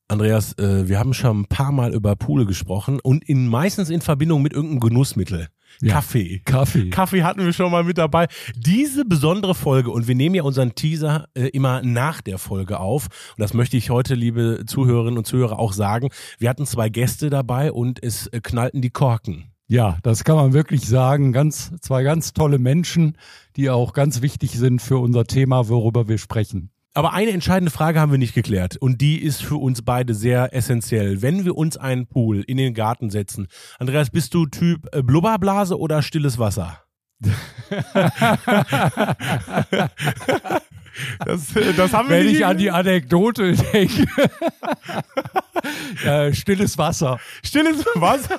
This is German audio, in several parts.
Andreas, wir haben schon ein paar Mal über Pool gesprochen und meistens in Verbindung mit irgendeinem Genussmittel. Ja. Kaffee hatten wir schon mal mit dabei. Diese besondere Folge, und wir nehmen ja unseren Teaser immer nach der Folge auf, und das möchte ich heute, liebe Zuhörerinnen und Zuhörer, auch sagen. Wir hatten 2 Gäste dabei und es knallten die Korken. Ja, das kann man wirklich sagen. 2 ganz tolle Menschen, die auch ganz wichtig sind für unser Thema, worüber wir sprechen. Aber eine entscheidende Frage haben wir nicht geklärt und die ist für uns beide sehr essentiell. Wenn wir uns einen Pool in den Garten setzen, Andreas, bist du Typ Blubberblase oder stilles Wasser? Das haben wir Wenn nicht ich an die Anekdote denke. Stilles Wasser. Stilles Wasser?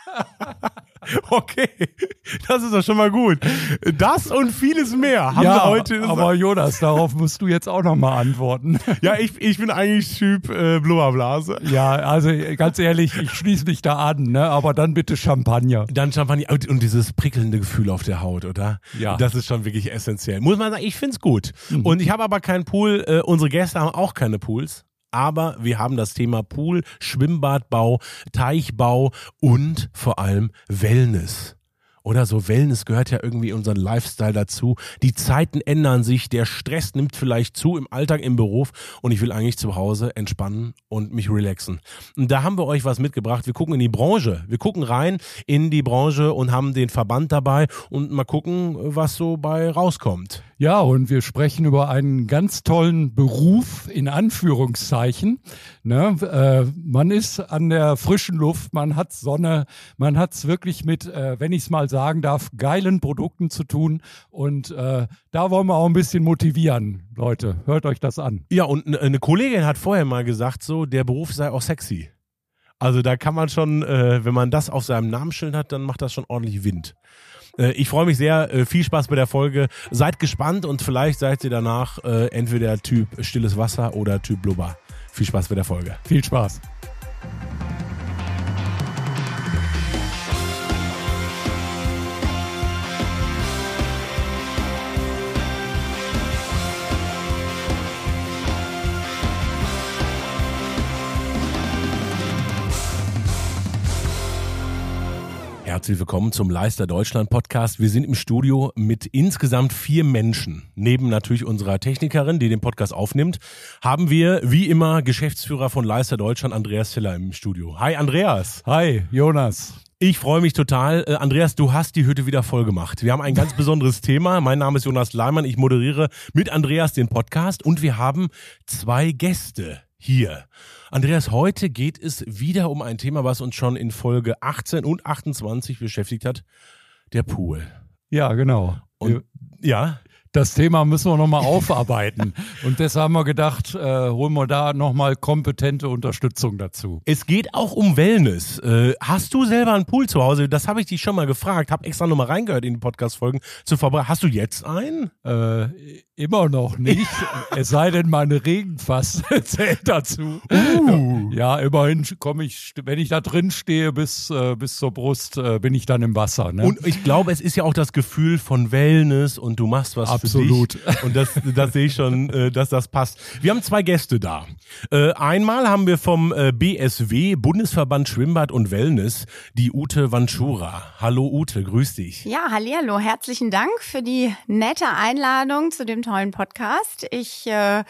Okay, das ist doch schon mal gut. Das und vieles mehr haben wir heute. Aber Jonas, darauf musst du jetzt auch nochmal antworten. Ja, ich bin eigentlich Typ Blubberblase. Ja, also ganz ehrlich, ich schließe mich da an, ne? Aber dann bitte Champagner. Dann Champagner und dieses prickelnde Gefühl auf der Haut, oder? Ja. Das ist schon wirklich essentiell. Muss man sagen, ich find's gut. Und ich habe aber keinen Pool, unsere Gäste haben auch keine Pools. Aber wir haben das Thema Pool, Schwimmbadbau, Teichbau und vor allem Wellness. Oder so, Wellness gehört ja irgendwie unseren Lifestyle dazu. Die Zeiten ändern sich, der Stress nimmt vielleicht zu im Alltag, im Beruf und ich will eigentlich zu Hause entspannen und mich relaxen. Und da haben wir euch was mitgebracht. Wir gucken in die Branche. Wir gucken rein in die Branche und haben den Verband dabei und mal gucken, was so bei rauskommt. Ja, und wir sprechen über einen ganz tollen Beruf, in Anführungszeichen. Ne? Man ist an der frischen Luft, man hat Sonne, man hat es wirklich mit, wenn ich es mal sagen darf, geilen Produkten zu tun. Und da wollen wir auch ein bisschen motivieren. Leute, hört euch das an. Ja, und eine Kollegin hat vorher mal gesagt, so, der Beruf sei auch sexy. Also da kann man schon, wenn man das auf seinem Namensschild hat, dann macht das schon ordentlich Wind. Ich freue mich sehr, viel Spaß bei der Folge. Seid gespannt und vielleicht seid ihr danach entweder Typ stilles Wasser oder Typ Blubber. Viel Spaß bei der Folge. Viel Spaß. Herzlich willkommen zum Leister Deutschland Podcast. Wir sind im Studio mit insgesamt 4 Menschen. Neben natürlich unserer Technikerin, die den Podcast aufnimmt, haben wir wie immer Geschäftsführer von Leister Deutschland, Andreas Ziller, im Studio. Hi Andreas. Hi Jonas. Ich freue mich total. Andreas, du hast die Hütte wieder voll gemacht. Wir haben ein ganz besonderes Thema. Mein Name ist Jonas Leimann. Ich moderiere mit Andreas den Podcast und wir haben 2 Gäste hier. Andreas, heute geht es wieder um ein Thema, was uns schon in Folge 18 und 28 beschäftigt hat, der Pool. Ja, genau. Und, ja. Das Thema müssen wir nochmal aufarbeiten. Und deshalb haben wir gedacht, holen wir da nochmal kompetente Unterstützung dazu. Es geht auch um Wellness. Hast du selber einen Pool zu Hause? Das habe ich dich schon mal gefragt. Habe extra nochmal reingehört in die Podcast-Folgen zu vorbereiten. Hast du jetzt einen? Immer noch nicht. Es sei denn, meine Regenfass zählt dazu. Ja, immerhin komme ich, wenn ich da drin stehe, bis zur Brust, bin ich dann im Wasser. Ne? Und ich glaube, es ist ja auch das Gefühl von Wellness und du machst was absolut. Für dich. Und das sehe ich schon, dass das passt. Wir haben 2 Gäste da. Einmal haben wir vom BSW, Bundesverband Schwimmbad und Wellness, die Ute Vanschura. Hallo Ute, grüß dich. Ja, hallihallo, herzlichen Dank für die nette Einladung zu dem tollen Podcast. Ich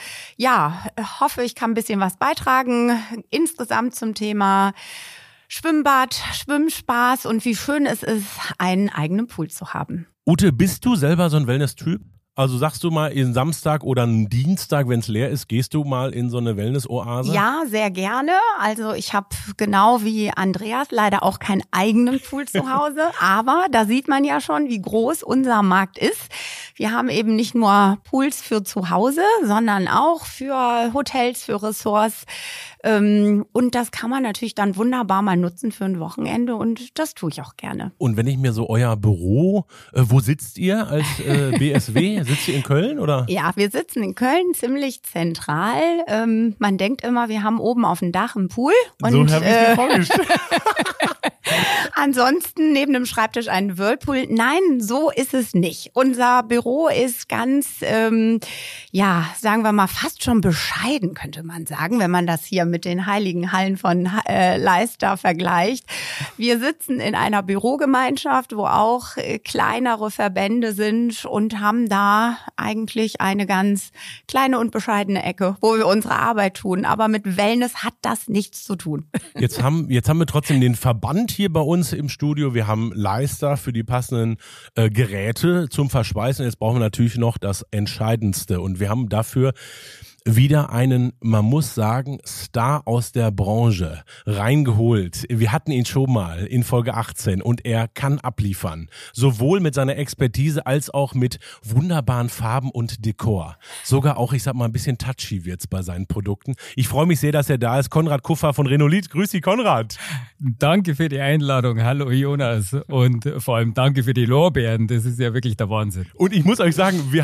hoffe, ich kann ein bisschen was beitragen, insgesamt zum Thema Schwimmbad, Schwimmspaß und wie schön es ist, einen eigenen Pool zu haben. Ute, bist du selber so ein Wellness-Typ? Also sagst du mal, jeden Samstag oder einen Dienstag, wenn es leer ist, gehst du mal in so eine Wellness-Oase? Ja, sehr gerne. Also ich habe genau wie Andreas leider auch keinen eigenen Pool zu Hause, aber da sieht man ja schon, wie groß unser Markt ist. Wir haben eben nicht nur Pools für zu Hause, sondern auch für Hotels, für Ressorts. Und das kann man natürlich dann wunderbar mal nutzen für ein Wochenende und das tue ich auch gerne. Und wenn ich mir so euer Büro, wo sitzt ihr als BSW? Sitzt ihr in Köln oder? Ja, wir sitzen in Köln ziemlich zentral. Man denkt immer, wir haben oben auf dem Dach einen Pool. Und, so habe ich mir vorgestellt. Ansonsten neben dem Schreibtisch ein Whirlpool. Nein, so ist es nicht. Unser Büro ist ganz, sagen wir mal, fast schon bescheiden, könnte man sagen, wenn man das hier mit den heiligen Hallen von Leicester vergleicht. Wir sitzen in einer Bürogemeinschaft, wo auch kleinere Verbände sind und haben da eigentlich eine ganz kleine und bescheidene Ecke, wo wir unsere Arbeit tun. Aber mit Wellness hat das nichts zu tun. Jetzt haben wir trotzdem den Verband hier bei uns im Studio. Wir haben Leicester für die passenden Geräte zum Verschweißen. Jetzt brauchen wir natürlich noch das Entscheidendste. Und wir haben dafür wieder einen, man muss sagen, Star aus der Branche reingeholt. Wir hatten ihn schon mal in Folge 18 und er kann abliefern. Sowohl mit seiner Expertise als auch mit wunderbaren Farben und Dekor. Sogar auch, ich sag mal, ein bisschen touchy wird's bei seinen Produkten. Ich freue mich sehr, dass er da ist. Konrad Kuffer von Renolith. Grüß dich, Konrad. Danke für die Einladung. Hallo Jonas. Und vor allem danke für die Lorbeeren. Das ist ja wirklich der Wahnsinn. Und ich muss euch sagen, wir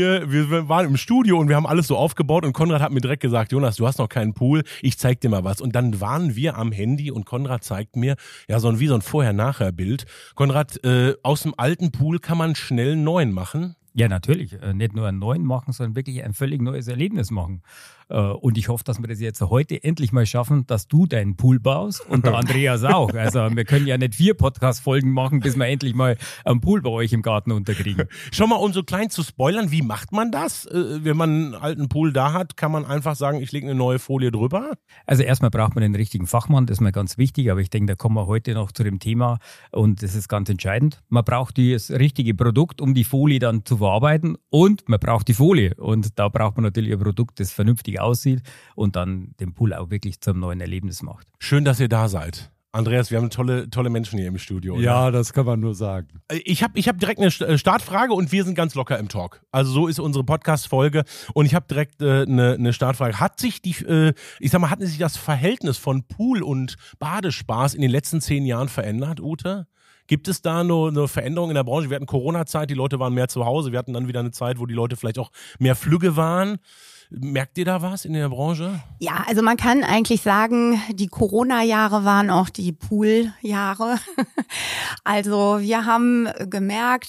waren im Studio und wir haben alles so aufgebaut und Konrad hat mir direkt gesagt, Jonas, du hast noch keinen Pool, ich zeig dir mal was. Und dann waren wir am Handy und Konrad zeigt mir so ein Vorher-Nachher-Bild. Konrad, aus dem alten Pool kann man schnell einen neuen machen? Ja, natürlich. Nicht nur einen neuen machen, sondern wirklich ein völlig neues Erlebnis machen. Und ich hoffe, dass wir das jetzt heute endlich mal schaffen, dass du deinen Pool baust und der Andreas auch. Also wir können ja nicht 4 Podcast-Folgen machen, bis wir endlich mal einen Pool bei euch im Garten unterkriegen. Schon mal, um so klein zu spoilern, wie macht man das? Wenn man einen alten Pool da hat, kann man einfach sagen, ich lege eine neue Folie drüber? Also erstmal braucht man den richtigen Fachmann, das ist mir ganz wichtig, aber ich denke, da kommen wir heute noch zu dem Thema und das ist ganz entscheidend. Man braucht das richtige Produkt, um die Folie dann zu verarbeiten und man braucht die Folie und da braucht man natürlich ein Produkt, das vernünftig aussieht und dann den Pool auch wirklich zum neuen Erlebnis macht. Schön, dass ihr da seid. Andreas, wir haben tolle Menschen hier im Studio. Oder? Ja, das kann man nur sagen. Ich hab direkt eine Startfrage und wir sind ganz locker im Talk. Also so ist unsere Podcast-Folge und ich habe direkt eine Startfrage. Hatten sich das Verhältnis von Pool und Badespaß in den letzten 10 Jahren verändert, Ute? Gibt es da eine Veränderung in der Branche? Wir hatten Corona-Zeit, die Leute waren mehr zu Hause. Wir hatten dann wieder eine Zeit, wo die Leute vielleicht auch mehr flügge waren. Merkt ihr da was in der Branche? Ja, also man kann eigentlich sagen, die Corona-Jahre waren auch die Pool-Jahre. Also wir haben gemerkt,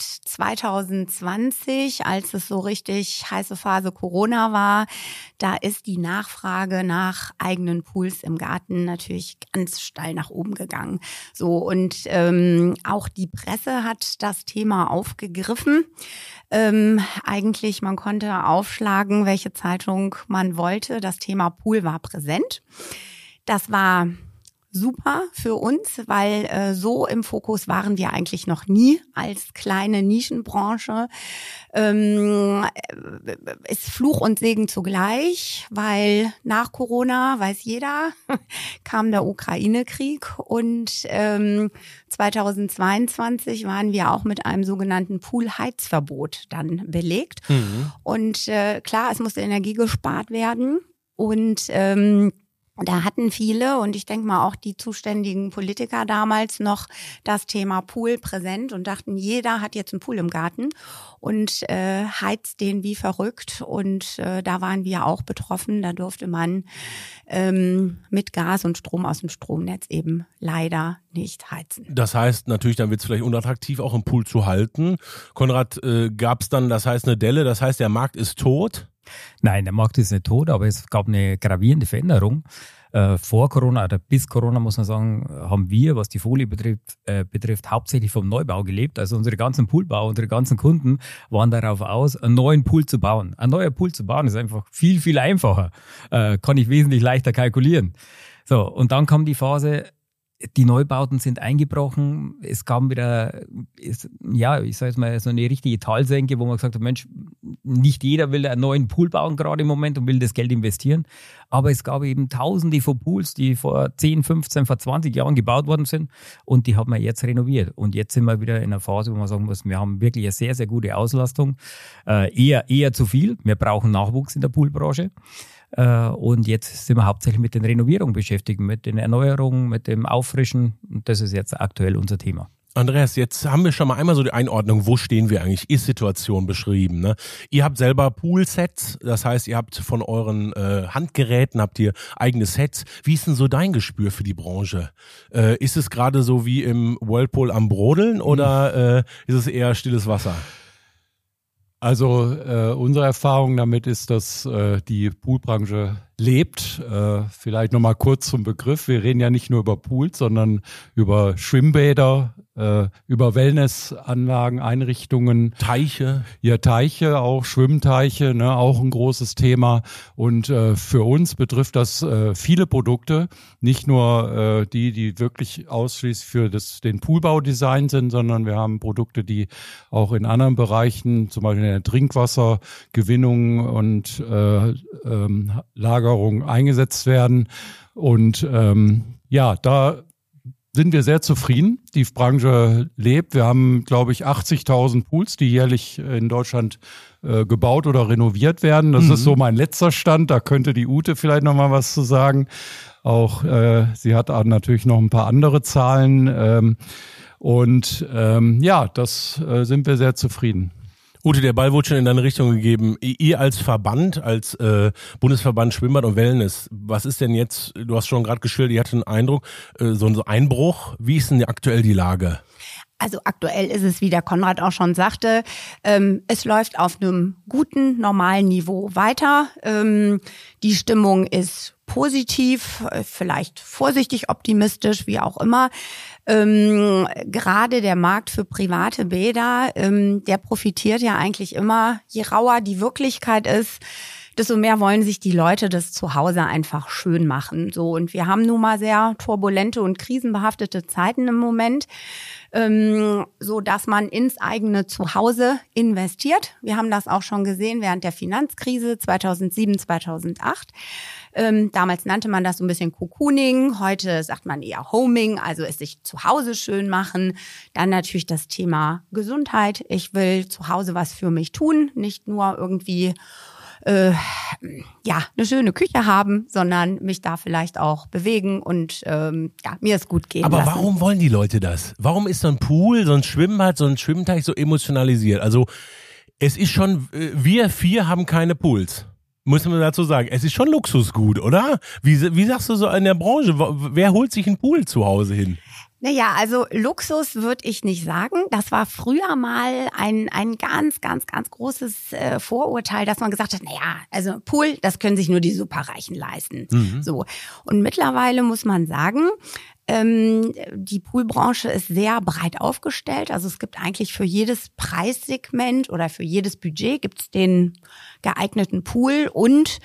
2020, als es so richtig heiße Phase Corona war, da ist die Nachfrage nach eigenen Pools im Garten natürlich ganz steil nach oben gegangen. So und auch die Presse hat das Thema aufgegriffen. Eigentlich, man konnte aufschlagen, welche Zeitung man wollte. Das Thema Pool war präsent. Das war super für uns, weil so im Fokus waren wir eigentlich noch nie als kleine Nischenbranche. Ist Fluch und Segen zugleich, weil nach Corona, weiß jeder, kam der Ukraine-Krieg und 2022 waren wir auch mit einem sogenannten Pool-Heizverbot dann belegt. Mhm. Und klar, es musste Energie gespart werden und da hatten viele und ich denke mal auch die zuständigen Politiker damals noch das Thema Pool präsent und dachten, jeder hat jetzt einen Pool im Garten und heizt den wie verrückt und da waren wir auch betroffen. Da durfte man mit Gas und Strom aus dem Stromnetz eben leider nicht heizen. Das heißt natürlich, dann wird es vielleicht unattraktiv, auch im Pool zu halten. Konrad, gab es dann, das heißt eine Delle, das heißt der Markt ist tot? Nein, der Markt ist nicht tot, aber es gab eine gravierende Veränderung. Vor Corona oder bis Corona, muss man sagen, haben wir, was die Folie betrifft, hauptsächlich vom Neubau gelebt. Also unsere ganzen Poolbauer, unsere ganzen Kunden waren darauf aus, einen neuen Pool zu bauen. Ein neuer Pool zu bauen ist einfach viel, viel einfacher. Kann ich wesentlich leichter kalkulieren. So, und dann kam die Phase, die Neubauten sind eingebrochen. Es kam wieder, ich sage jetzt mal, so eine richtige Talsenke, wo man gesagt hat, Mensch, nicht jeder will einen neuen Pool bauen gerade im Moment und will das Geld investieren. Aber es gab eben Tausende von Pools, die vor 10, 15, vor 20 Jahren gebaut worden sind und die haben wir jetzt renoviert. Und jetzt sind wir wieder in einer Phase, wo man sagen muss, wir haben wirklich eine sehr, sehr gute Auslastung. Eher zu viel. Wir brauchen Nachwuchs in der Poolbranche. Und jetzt sind wir hauptsächlich mit den Renovierungen beschäftigt, mit den Erneuerungen, mit dem Auffrischen. Und das ist jetzt aktuell unser Thema. Andreas, jetzt haben wir schon mal einmal so die Einordnung, wo stehen wir eigentlich, Ist-Situation beschrieben. Ne? Ihr habt selber Poolsets, das heißt, ihr habt von euren Handgeräten, habt ihr eigene Sets. Wie ist denn so dein Gespür für die Branche? Ist es gerade so wie im Whirlpool am Brodeln oder ist es eher stilles Wasser? Also unsere Erfahrung damit ist, dass die Poolbranche lebt. Vielleicht nochmal kurz zum Begriff. Wir reden ja nicht nur über Pools, sondern über Schwimmbäder, über Wellnessanlagen, Einrichtungen. Teiche. Ja, Teiche, auch Schwimmteiche, ne, auch ein großes Thema. Und für uns betrifft das viele Produkte, nicht nur die wirklich ausschließlich für den Poolbaudesign sind, sondern wir haben Produkte, die auch in anderen Bereichen, zum Beispiel in der Trinkwassergewinnung und Lagerung eingesetzt werden. Und da sind wir sehr zufrieden. Die Branche lebt. Wir haben, glaube ich, 80.000 Pools, die jährlich in Deutschland gebaut oder renoviert werden. Das ist so mein letzter Stand. Da könnte die Ute vielleicht noch mal was zu sagen. Auch sie hat natürlich noch ein paar andere Zahlen. Das sind wir sehr zufrieden. Ute, der Ball wurde schon in deine Richtung gegeben. Ihr als Verband, als Bundesverband Schwimmbad und Wellness, was ist denn jetzt, du hast schon gerade geschildert, ihr hattet einen Eindruck, so ein Einbruch. Wie ist denn aktuell die Lage? Also aktuell ist es, wie der Konrad auch schon sagte, es läuft auf einem guten, normalen Niveau weiter. Die Stimmung ist positiv, vielleicht vorsichtig optimistisch, wie auch immer. Gerade der Markt für private Bäder, der profitiert ja eigentlich immer. Je rauer die Wirklichkeit ist, desto mehr wollen sich die Leute das zu Hause einfach schön machen. So, und wir haben nun mal sehr turbulente und krisenbehaftete Zeiten im Moment, so dass man ins eigene Zuhause investiert. Wir haben das auch schon gesehen während der Finanzkrise 2007, 2008. Damals nannte man das so ein bisschen Cocooning, heute sagt man eher Homing, also es sich zu Hause schön machen. Dann natürlich das Thema Gesundheit. Ich will zu Hause was für mich tun, nicht nur irgendwie eine schöne Küche haben, sondern mich da vielleicht auch bewegen und mir es gut gehen Aber lassen. Warum wollen die Leute das? Warum ist so ein Pool, so ein Schwimmbad, so ein Schwimmteich so emotionalisiert? Also es ist schon, wir 4 haben keine Pools. Muss man dazu sagen. Es ist schon Luxusgut, oder? Wie sagst du so in der Branche? Wer holt sich einen Pool zu Hause hin? Naja, also Luxus würde ich nicht sagen. Das war früher mal ein ganz, ganz, ganz großes Vorurteil, dass man gesagt hat, also Pool, das können sich nur die Superreichen leisten. So. Und mittlerweile muss man sagen, die Poolbranche ist sehr breit aufgestellt. Also es gibt eigentlich für jedes Preissegment oder für jedes Budget gibt's den geeigneten Pool und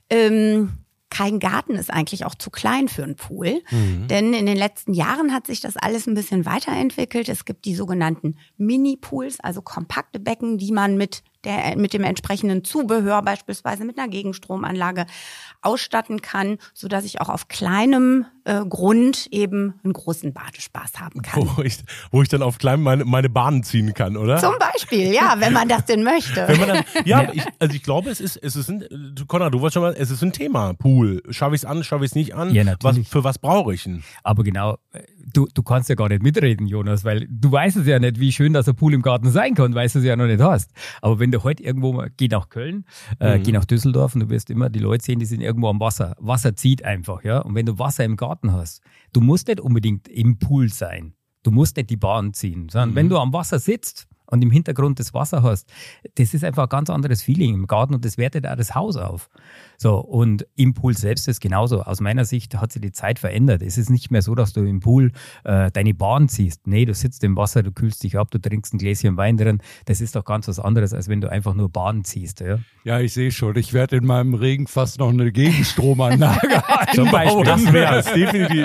kein Garten ist eigentlich auch zu klein für einen Pool. Denn in den letzten Jahren hat sich das alles ein bisschen weiterentwickelt. Es gibt die sogenannten Mini-Pools, also kompakte Becken, die man mit dem entsprechenden Zubehör, beispielsweise mit einer Gegenstromanlage, ausstatten kann, sodass ich auch auf kleinem Grund eben einen großen Badespaß haben kann. Wo ich dann auf kleinem meine Bahnen ziehen kann, oder? Zum Beispiel, ja, wenn man das denn möchte. Ich glaube, es ist Konrad, du wolltest schon mal, es ist ein Thema, Pool. Schaffe ich es an, schaffe ich es nicht an? Ja, natürlich. Für was brauche ich ihn? Aber genau, du kannst ja gar nicht mitreden, Jonas, weil du weißt es ja nicht, wie schön das ein Pool im Garten sein kann, weil du es ja noch nicht hast. Aber wenn du heute irgendwo mal, geh nach Köln, geh nach Düsseldorf und du wirst immer die Leute sehen, die sind irgendwo am Wasser. Wasser zieht einfach, ja. Und wenn du Wasser im Garten hast, du musst nicht unbedingt im Pool sein. Du musst nicht die Bahn ziehen, sondern wenn du am Wasser sitzt und im Hintergrund das Wasser hast, das ist einfach ein ganz anderes Feeling im Garten und das wertet auch das Haus auf. So, und im Pool selbst ist genauso. Aus meiner Sicht hat sich die Zeit verändert. Es ist nicht mehr so, dass du im Pool deine Bahn ziehst. Nee, du sitzt im Wasser, du kühlst dich ab, du trinkst ein Gläschen Wein drin. Das ist doch ganz was anderes, als wenn du einfach nur Bahn ziehst. Ja, ja, ich sehe schon. Ich werde in meinem Regen fast noch eine Gegenstromanlage Zum Beispiel, das wäre es definitiv.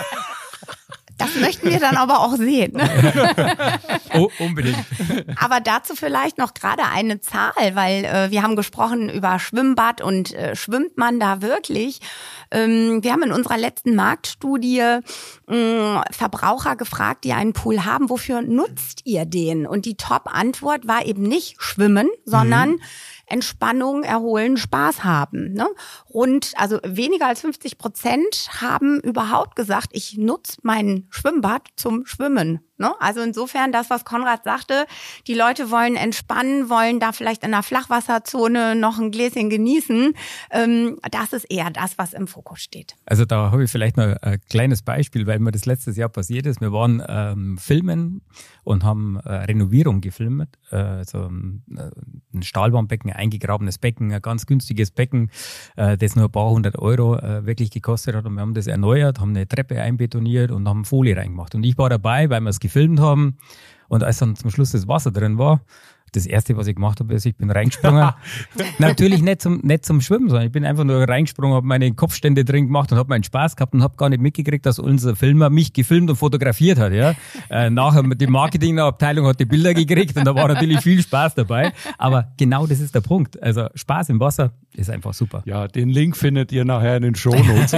Das möchten wir dann aber auch sehen. Ne? Oh, unbedingt. Aber dazu vielleicht noch gerade eine Zahl, weil wir haben gesprochen über Schwimmbad und schwimmt man da wirklich? Wir haben in unserer letzten Marktstudie Verbraucher gefragt, die einen Pool haben, wofür nutzt ihr den? Und die Top-Antwort war eben nicht schwimmen, sondern Entspannung, erholen, Spaß haben. Ne? Also weniger als 50% haben überhaupt gesagt, ich nutze mein Schwimmbad zum Schwimmen. Ne? Also insofern das, was Konrad sagte, die Leute wollen entspannen, wollen da vielleicht in der Flachwasserzone noch ein Gläschen genießen. Das ist eher das, was im Fokus steht. Also da habe ich vielleicht noch ein kleines Beispiel, weil mir das letztes Jahr passiert ist. Wir waren filmen und haben Renovierung gefilmt. Also ein Stahlbahnbecken, ein eingegrabenes Becken, ein ganz günstiges Becken, das nur ein paar hundert Euro wirklich gekostet hat. Und wir haben das erneuert, haben eine Treppe einbetoniert und haben Folie reingemacht. Und ich war dabei, weil wir es gefilmt haben. Und als dann zum Schluss das Wasser drin war, das Erste, was ich gemacht habe, ist, ich bin reingesprungen. Natürlich nicht zum Schwimmen, sondern ich bin einfach nur reingesprungen, habe meine Kopfstände drin gemacht und habe meinen Spaß gehabt und habe gar nicht mitgekriegt, dass unser Filmer mich gefilmt und fotografiert hat. Ja. Nachher die Marketingabteilung hat die Bilder gekriegt und da war natürlich viel Spaß dabei. Aber genau das ist der Punkt. Also Spaß im Wasser ist einfach super. Ja, den Link findet ihr nachher in den Shownotes.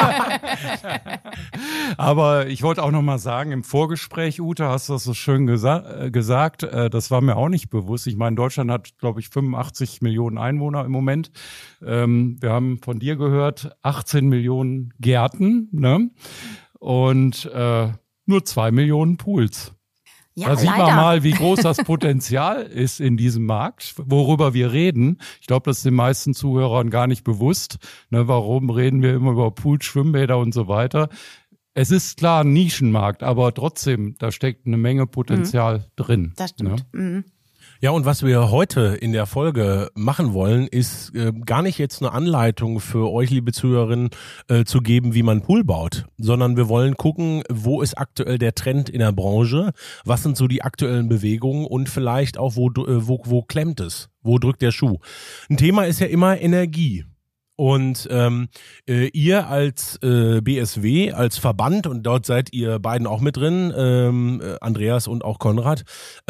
Aber ich wollte auch noch mal sagen, im Vorgespräch, Ute, hast du das so schön gesagt, das war mir auch nicht bewusst. Ich meine, Deutschland hat, glaube ich, 85 Millionen Einwohner im Moment. Wir haben von dir gehört, 18 Millionen Gärten, ne? Und nur 2 Millionen Pools. Ja, da sieht leider. man mal, wie groß das Potenzial ist in diesem Markt, worüber wir reden. Ich glaube, das ist den meisten Zuhörern gar nicht bewusst. Ne, warum reden wir immer über Pools, Schwimmbäder und so weiter? Es ist klar ein Nischenmarkt, aber trotzdem, da steckt eine Menge Potenzial drin. Das stimmt. Ne? Ja, und was wir heute in der Folge machen wollen, ist gar nicht jetzt eine Anleitung für euch, liebe Zuhörerinnen, zu geben, wie man Pool baut, sondern wir wollen gucken, wo ist aktuell der Trend in der Branche, was sind so die aktuellen Bewegungen und vielleicht auch, wo klemmt es, wo drückt der Schuh. Ein Thema ist ja immer Energie. Und ihr als BSW, als Verband, und dort seid ihr beiden auch mit drin, Andreas und auch Konrad,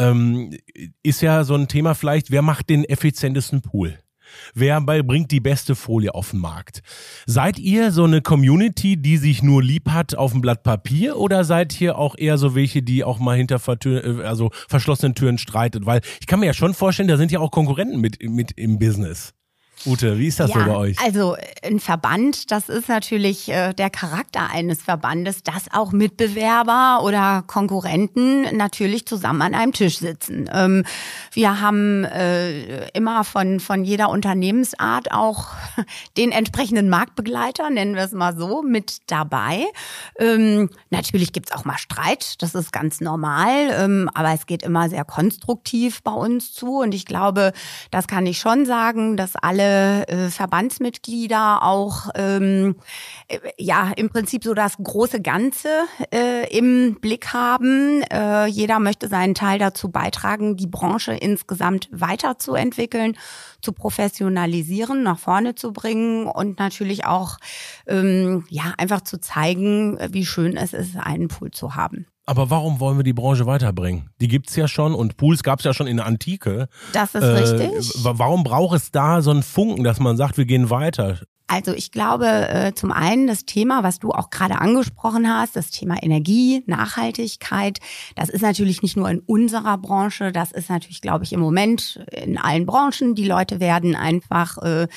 ist ja so ein Thema vielleicht, wer macht den effizientesten Pool? Wer bringt die beste Folie auf den Markt? Seid ihr so eine Community, die sich nur lieb hat auf dem Blatt Papier, oder seid ihr auch eher so welche, die auch mal hinter verschlossenen Türen streitet? Weil ich kann mir ja schon vorstellen, da sind ja auch Konkurrenten mit im Business. Ute, wie ist das so bei euch? Also ein Verband, das ist natürlich der Charakter eines Verbandes, dass auch Mitbewerber oder Konkurrenten natürlich zusammen an einem Tisch sitzen. Wir haben immer von jeder Unternehmensart auch den entsprechenden Marktbegleiter, nennen wir es mal so, mit dabei. Natürlich gibt's auch mal Streit, das ist ganz normal, aber es geht immer sehr konstruktiv bei uns zu, und ich glaube, das kann ich schon sagen, dass alle Verbandsmitglieder auch im Prinzip so das große Ganze im Blick haben. Jeder möchte seinen Teil dazu beitragen, die Branche insgesamt weiterzuentwickeln, zu professionalisieren, nach vorne zu bringen und natürlich auch einfach zu zeigen, wie schön es ist, einen Pool zu haben. Aber warum wollen wir die Branche weiterbringen? Die gibt's ja schon, und Pools gab's ja schon in der Antike. Das ist richtig. Warum braucht es da so einen Funken, dass man sagt, wir gehen weiter? Also ich glaube, zum einen das Thema, was du auch gerade angesprochen hast, das Thema Energie, Nachhaltigkeit, das ist natürlich nicht nur in unserer Branche, das ist natürlich, glaube ich, im Moment in allen Branchen. Die Leute werden einfach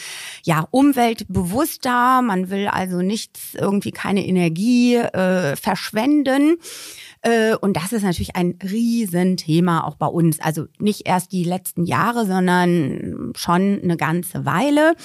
umweltbewusster, man will also keine Energie verschwenden. Und das ist natürlich ein Riesenthema auch bei uns. Also nicht erst die letzten Jahre, sondern schon eine ganze Weile.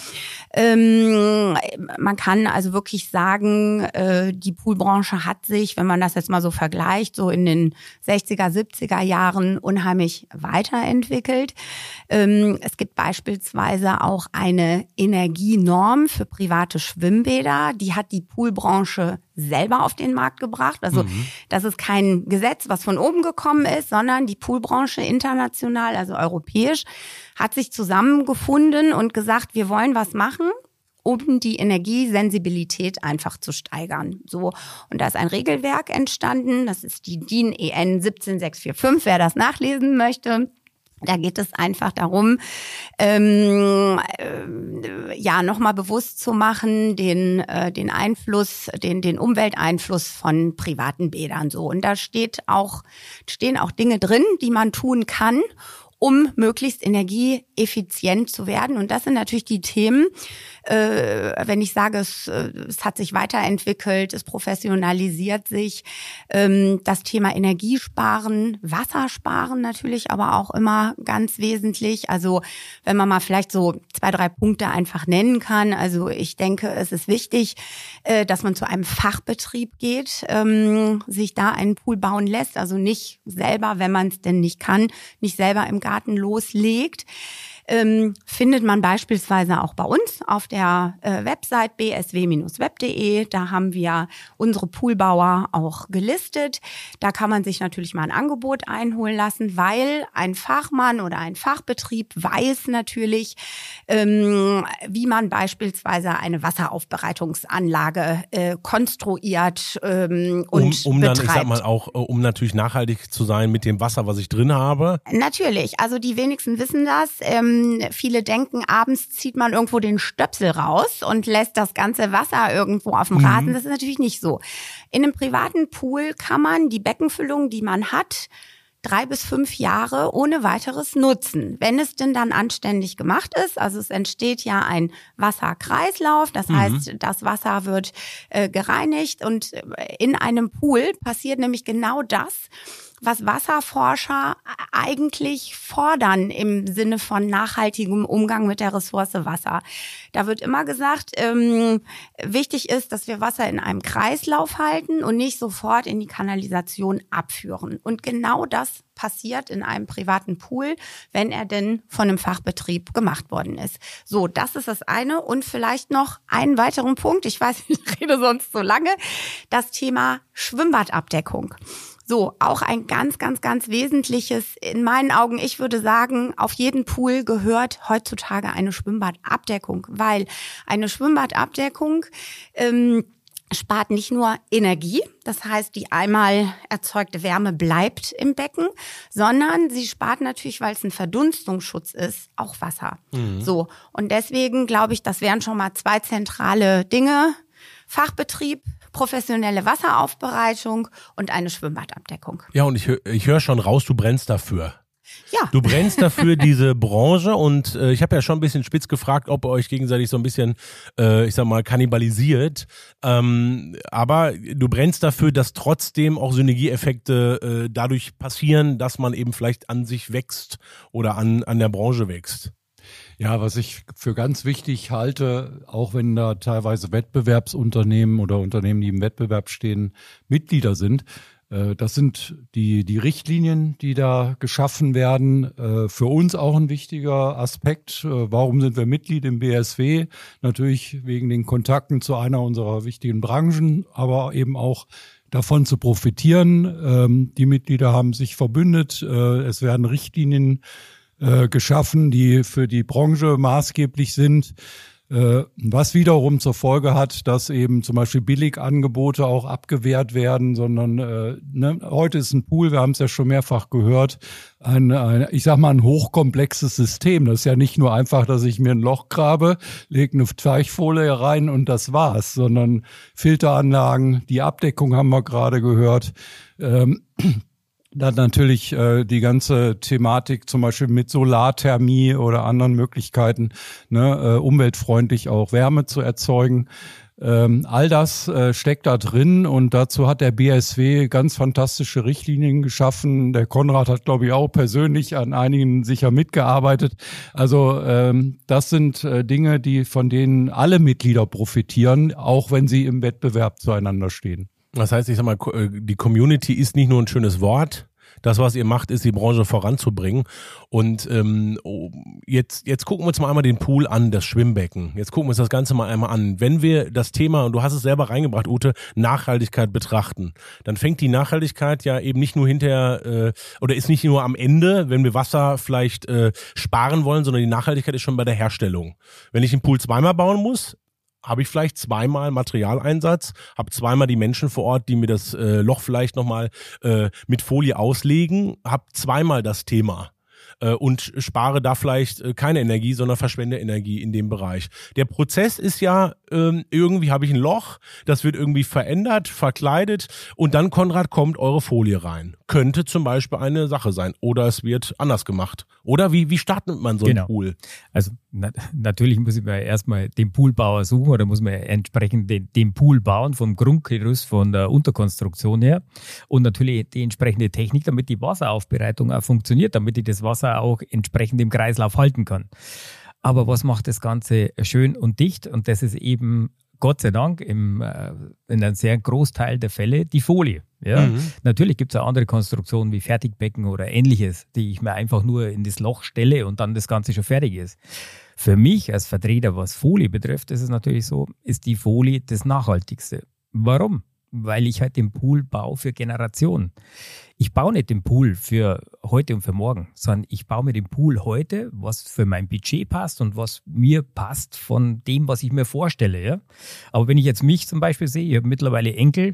Man kann also wirklich sagen, die Poolbranche hat sich, wenn man das jetzt mal so vergleicht, so in den 60er, 70er Jahren unheimlich weiterentwickelt. Es gibt beispielsweise auch eine Energienorm für private Schwimmbäder. Die hat die Poolbranche selber auf den Markt gebracht. Also das ist kein Gesetz, was von oben gekommen ist, sondern die Poolbranche international, also europäisch, hat sich zusammengefunden und gesagt, wir wollen was machen, um die Energiesensibilität einfach zu steigern. So, und da ist ein Regelwerk entstanden, das ist die DIN EN 17645, wer das nachlesen möchte. Da geht es einfach darum, nochmal bewusst zu machen, den Umwelteinfluss von privaten Bädern so. Und da stehen auch Dinge drin, die man tun kann, um möglichst energieeffizient zu werden. Und das sind natürlich die Themen, wenn ich sage, es hat sich weiterentwickelt, es professionalisiert sich, das Thema Energiesparen, Wassersparen natürlich aber auch immer ganz wesentlich. Also wenn man mal vielleicht so 2, 3 Punkte einfach nennen kann. Also ich denke, es ist wichtig, dass man zu einem Fachbetrieb geht, sich da einen Pool bauen lässt. Also nicht selber, wenn man es denn nicht kann, nicht selber im Garten loslegt. Findet man beispielsweise auch bei uns auf der Website bsw-web.de. Da haben wir unsere Poolbauer auch gelistet. Da kann man sich natürlich mal ein Angebot einholen lassen, weil ein Fachmann oder ein Fachbetrieb weiß natürlich, wie man beispielsweise eine Wasseraufbereitungsanlage konstruiert und um dann, betreibt. ich sag mal auch, um natürlich nachhaltig zu sein mit dem Wasser, was ich drin habe. Natürlich, also die wenigsten wissen das. Viele denken, abends zieht man irgendwo den Stöpsel raus und lässt das ganze Wasser irgendwo auf dem Rasen. Das ist natürlich nicht so. In einem privaten Pool kann man die Beckenfüllung, die man hat, 3 bis 5 Jahre ohne weiteres nutzen, wenn es denn dann anständig gemacht ist. Also es entsteht ja ein Wasserkreislauf, das heißt, das Wasser wird gereinigt und in einem Pool passiert nämlich genau das, was Wasserforscher eigentlich fordern im Sinne von nachhaltigem Umgang mit der Ressource Wasser. Da wird immer gesagt, wichtig ist, dass wir Wasser in einem Kreislauf halten und nicht sofort in die Kanalisation abführen. Und genau das passiert in einem privaten Pool, wenn er denn von einem Fachbetrieb gemacht worden ist. So, das ist das eine. Und vielleicht noch einen weiteren Punkt. Ich weiß, ich rede sonst so lange. Das Thema Schwimmbadabdeckung. So, auch ein ganz, ganz, ganz wesentliches, in meinen Augen, ich würde sagen, auf jeden Pool gehört heutzutage eine Schwimmbadabdeckung, weil eine Schwimmbadabdeckung spart nicht nur Energie, das heißt, die einmal erzeugte Wärme bleibt im Becken, sondern sie spart natürlich, weil es ein Verdunstungsschutz ist, auch Wasser. So, und deswegen glaube ich, das wären schon mal 2 zentrale Dinge. Fachbetrieb, professionelle Wasseraufbereitung und eine Schwimmbadabdeckung. Ja, und ich höre schon raus, du brennst dafür. Ja. Du brennst dafür, diese Branche, und ich habe ja schon ein bisschen spitz gefragt, ob ihr euch gegenseitig so ein bisschen, ich sag mal, kannibalisiert. Aber du brennst dafür, dass trotzdem auch Synergieeffekte dadurch passieren, dass man eben vielleicht an sich wächst oder an der Branche wächst. Ja, was ich für ganz wichtig halte, auch wenn da teilweise Wettbewerbsunternehmen oder Unternehmen, die im Wettbewerb stehen, Mitglieder sind, das sind die Richtlinien, die da geschaffen werden. Für uns auch ein wichtiger Aspekt. Warum sind wir Mitglied im BSW? Natürlich wegen den Kontakten zu einer unserer wichtigen Branchen, aber eben auch davon zu profitieren. Die Mitglieder haben sich verbündet. Es werden Richtlinien geschaffen, die für die Branche maßgeblich sind, was wiederum zur Folge hat, dass eben zum Beispiel Billigangebote auch abgewehrt werden, sondern heute ist ein Pool, wir haben es ja schon mehrfach gehört, ich sag mal ein hochkomplexes System. Das ist ja nicht nur einfach, dass ich mir ein Loch grabe, lege eine Teichfolie rein und das war's, sondern Filteranlagen, die Abdeckung haben wir gerade gehört, dann natürlich die ganze Thematik zum Beispiel mit Solarthermie oder anderen Möglichkeiten, umweltfreundlich auch Wärme zu erzeugen. All das steckt da drin und dazu hat der BSW ganz fantastische Richtlinien geschaffen. Der Konrad hat, glaube ich, auch persönlich an einigen sicher mitgearbeitet. Also das sind Dinge, von denen alle Mitglieder profitieren, auch wenn sie im Wettbewerb zueinander stehen. Das heißt, ich sag mal, die Community ist nicht nur ein schönes Wort. Das, was ihr macht, ist, die Branche voranzubringen. Und jetzt gucken wir uns mal einmal den Pool an, das Schwimmbecken. Jetzt gucken wir uns das Ganze mal einmal an. Wenn wir das Thema, und du hast es selber reingebracht, Ute, Nachhaltigkeit betrachten, dann fängt die Nachhaltigkeit ja eben nicht nur hinterher, oder ist nicht nur am Ende, wenn wir Wasser vielleicht sparen wollen, sondern die Nachhaltigkeit ist schon bei der Herstellung. Wenn ich den Pool zweimal bauen muss, habe ich vielleicht zweimal Materialeinsatz, habe zweimal die Menschen vor Ort, die mir das Loch vielleicht nochmal mit Folie auslegen, habe zweimal das Thema und spare da vielleicht keine Energie, sondern verschwende Energie in dem Bereich. Der Prozess ist ja irgendwie habe ich ein Loch, das wird irgendwie verändert, verkleidet und dann, Konrad, kommt eure Folie rein. Könnte zum Beispiel eine Sache sein oder es wird anders gemacht. Oder wie startet man so einen Pool? Also natürlich muss ich mir erstmal den Poolbauer suchen oder muss man entsprechend den Pool bauen vom Grundgerüst, von der Unterkonstruktion her und natürlich die entsprechende Technik, damit die Wasseraufbereitung auch funktioniert, damit ich das Wasser auch entsprechend im Kreislauf halten kann. Aber was macht das Ganze schön und dicht? Und das ist eben Gott sei Dank in einem sehr Großteil der Fälle die Folie. Ja? Natürlich gibt es auch andere Konstruktionen wie Fertigbecken oder ähnliches, die ich mir einfach nur in das Loch stelle und dann das Ganze schon fertig ist. Für mich als Vertreter, was Folie betrifft, ist es natürlich so, ist die Folie das Nachhaltigste. Warum? Weil ich halt den Pool baue für Generationen. Ich baue nicht den Pool für heute und für morgen, sondern ich baue mir den Pool heute, was für mein Budget passt und was mir passt von dem, was ich mir vorstelle. Ja? Aber wenn ich jetzt mich zum Beispiel sehe, ich habe mittlerweile Enkel,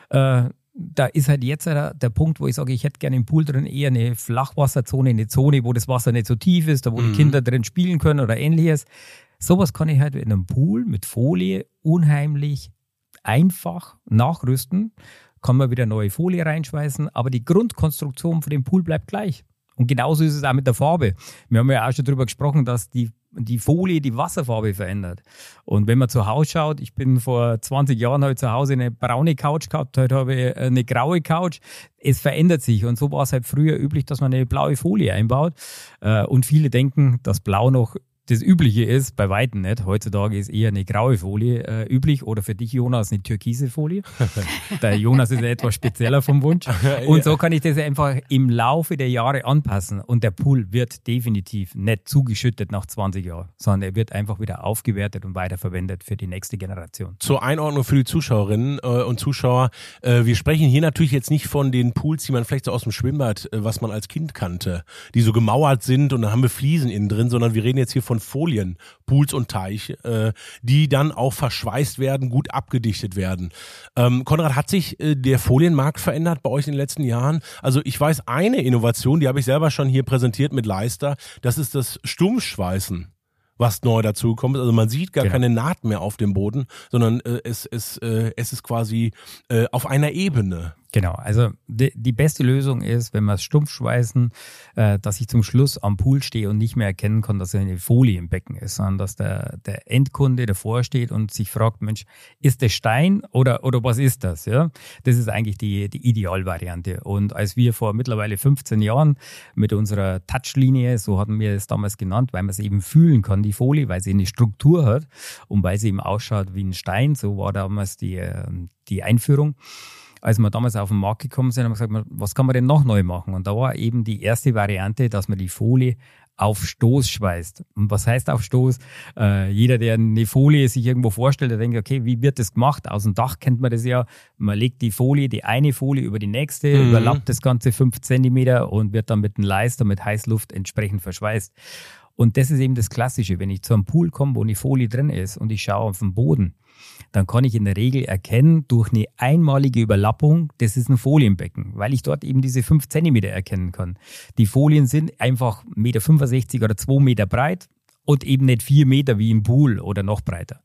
da ist halt jetzt der Punkt, wo ich sage, ich hätte gerne im Pool drin eher eine Flachwasserzone, eine Zone, wo das Wasser nicht so tief ist, da wo die Kinder drin spielen können oder ähnliches. Sowas kann ich halt in einem Pool mit Folie unheimlich einfach nachrüsten, kann man wieder neue Folie reinschmeißen, aber die Grundkonstruktion von dem Pool bleibt gleich. Und genauso ist es auch mit der Farbe. Wir haben ja auch schon darüber gesprochen, dass die Folie die Wasserfarbe verändert. Und wenn man zu Hause schaut, ich bin vor 20 Jahren halt zu Hause eine braune Couch gehabt, heute habe ich eine graue Couch. Es verändert sich und so war es halt früher üblich, dass man eine blaue Folie einbaut. Und viele denken, dass Blau noch das Übliche ist, bei Weitem nicht. Heutzutage ist eher eine graue Folie üblich oder für dich, Jonas, eine türkise Folie. Der Jonas ist ja etwas spezieller vom Wunsch. Und so kann ich das einfach im Laufe der Jahre anpassen. Und der Pool wird definitiv nicht zugeschüttet nach 20 Jahren, sondern er wird einfach wieder aufgewertet und weiterverwendet für die nächste Generation. Zur Einordnung für die Zuschauerinnen und Zuschauer. Wir sprechen hier natürlich jetzt nicht von den Pools, die man vielleicht so aus dem Schwimmbad, was man als Kind kannte, die so gemauert sind und da haben wir Fliesen innen drin, sondern wir reden jetzt hier von Folien, Pools und Teich, die dann auch verschweißt werden, gut abgedichtet werden. Konrad, hat sich der Folienmarkt verändert bei euch in den letzten Jahren? Also ich weiß, eine Innovation, die habe ich selber schon hier präsentiert mit Leister, das ist das Stumpfschweißen, was neu dazu gekommen ist. Also man sieht gar keine Naht mehr auf dem Boden, sondern es ist quasi auf einer Ebene. Genau, also die beste Lösung ist, wenn wir es stumpf schweißen, dass ich zum Schluss am Pool stehe und nicht mehr erkennen kann, dass eine Folie im Becken ist, sondern dass der Endkunde davor steht und sich fragt, Mensch, ist das Stein oder was ist das? Ja, das ist eigentlich die Idealvariante. Und als wir vor mittlerweile 15 Jahren mit unserer Touchlinie, so hatten wir es damals genannt, weil man es eben fühlen kann, die Folie, weil sie eine Struktur hat und weil sie eben ausschaut wie ein Stein, so war damals die Einführung. Als wir damals auf den Markt gekommen sind, haben wir gesagt, was kann man denn noch neu machen? Und da war eben die erste Variante, dass man die Folie auf Stoß schweißt. Und was heißt auf Stoß? Jeder, der eine Folie sich irgendwo vorstellt, der denkt, okay, wie wird das gemacht? Aus dem Dach kennt man das ja. Man legt die eine Folie über die nächste, überlappt das Ganze 5 Zentimeter und wird dann mit einem Leister, mit Heißluft entsprechend verschweißt. Und das ist eben das Klassische. Wenn ich zu einem Pool komme, wo eine Folie drin ist und ich schaue auf den Boden, dann kann ich in der Regel erkennen, durch eine einmalige Überlappung, das ist ein Folienbecken, weil ich dort eben diese 5 Zentimeter erkennen kann. Die Folien sind einfach 1,65 Meter oder 2 Meter breit und eben nicht 4 Meter wie im Pool oder noch breiter.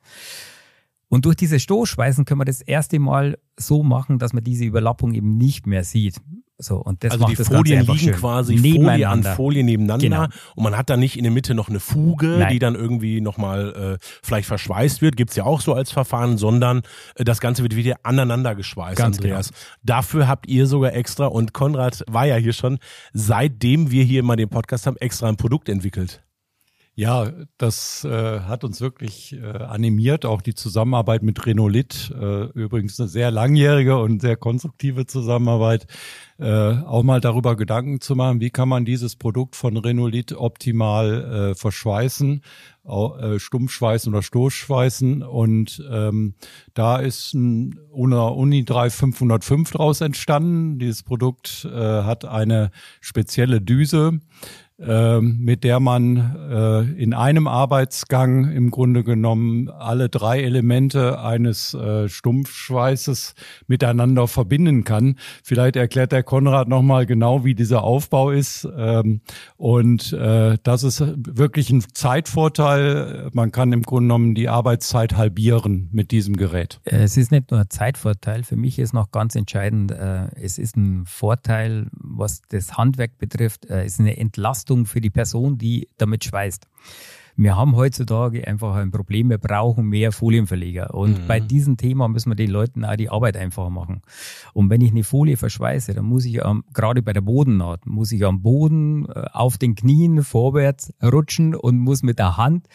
Und durch diese Stoßschweißen können wir das erste Mal so machen, dass man diese Überlappung eben nicht mehr sieht. So, und das also macht die das Folien Ganze liegen quasi Folie an Folie nebeneinander, genau. Und man hat da nicht in der Mitte noch eine Fuge, die dann irgendwie nochmal vielleicht verschweißt wird, gibt's ja auch so als Verfahren, sondern das Ganze wird wieder aneinander geschweißt, ganz Andreas. Genau. Dafür habt ihr sogar extra, und Konrad war ja hier schon, seitdem wir hier mal den Podcast haben, extra ein Produkt entwickelt. Ja, das hat uns wirklich animiert, auch die Zusammenarbeit mit Renolit, übrigens eine sehr langjährige und sehr konstruktive Zusammenarbeit, auch mal darüber Gedanken zu machen, wie kann man dieses Produkt von Renolit optimal verschweißen, Stumpfschweißen oder Stoßschweißen, und da ist ein Unidrive 505 draus entstanden. Dieses Produkt hat eine spezielle Düse, mit der man in einem Arbeitsgang im Grunde genommen alle 3 Elemente eines Stumpfschweißes miteinander verbinden kann. Vielleicht erklärt der Konrad nochmal genau, wie dieser Aufbau ist. Und das ist wirklich ein Zeitvorteil. Man kann im Grunde genommen die Arbeitszeit halbieren mit diesem Gerät. Es ist nicht nur ein Zeitvorteil. Für mich ist noch ganz entscheidend, es ist ein Vorteil, was das Handwerk betrifft. Es ist eine Entlastung für die Person, die damit schweißt. Wir haben heutzutage einfach ein Problem, wir brauchen mehr Folienverleger. Und bei diesem Thema müssen wir den Leuten auch die Arbeit einfacher machen. Und wenn ich eine Folie verschweiße, dann muss ich gerade bei der Bodennaht, muss ich am Boden auf den Knien vorwärts rutschen und muss mit der Hand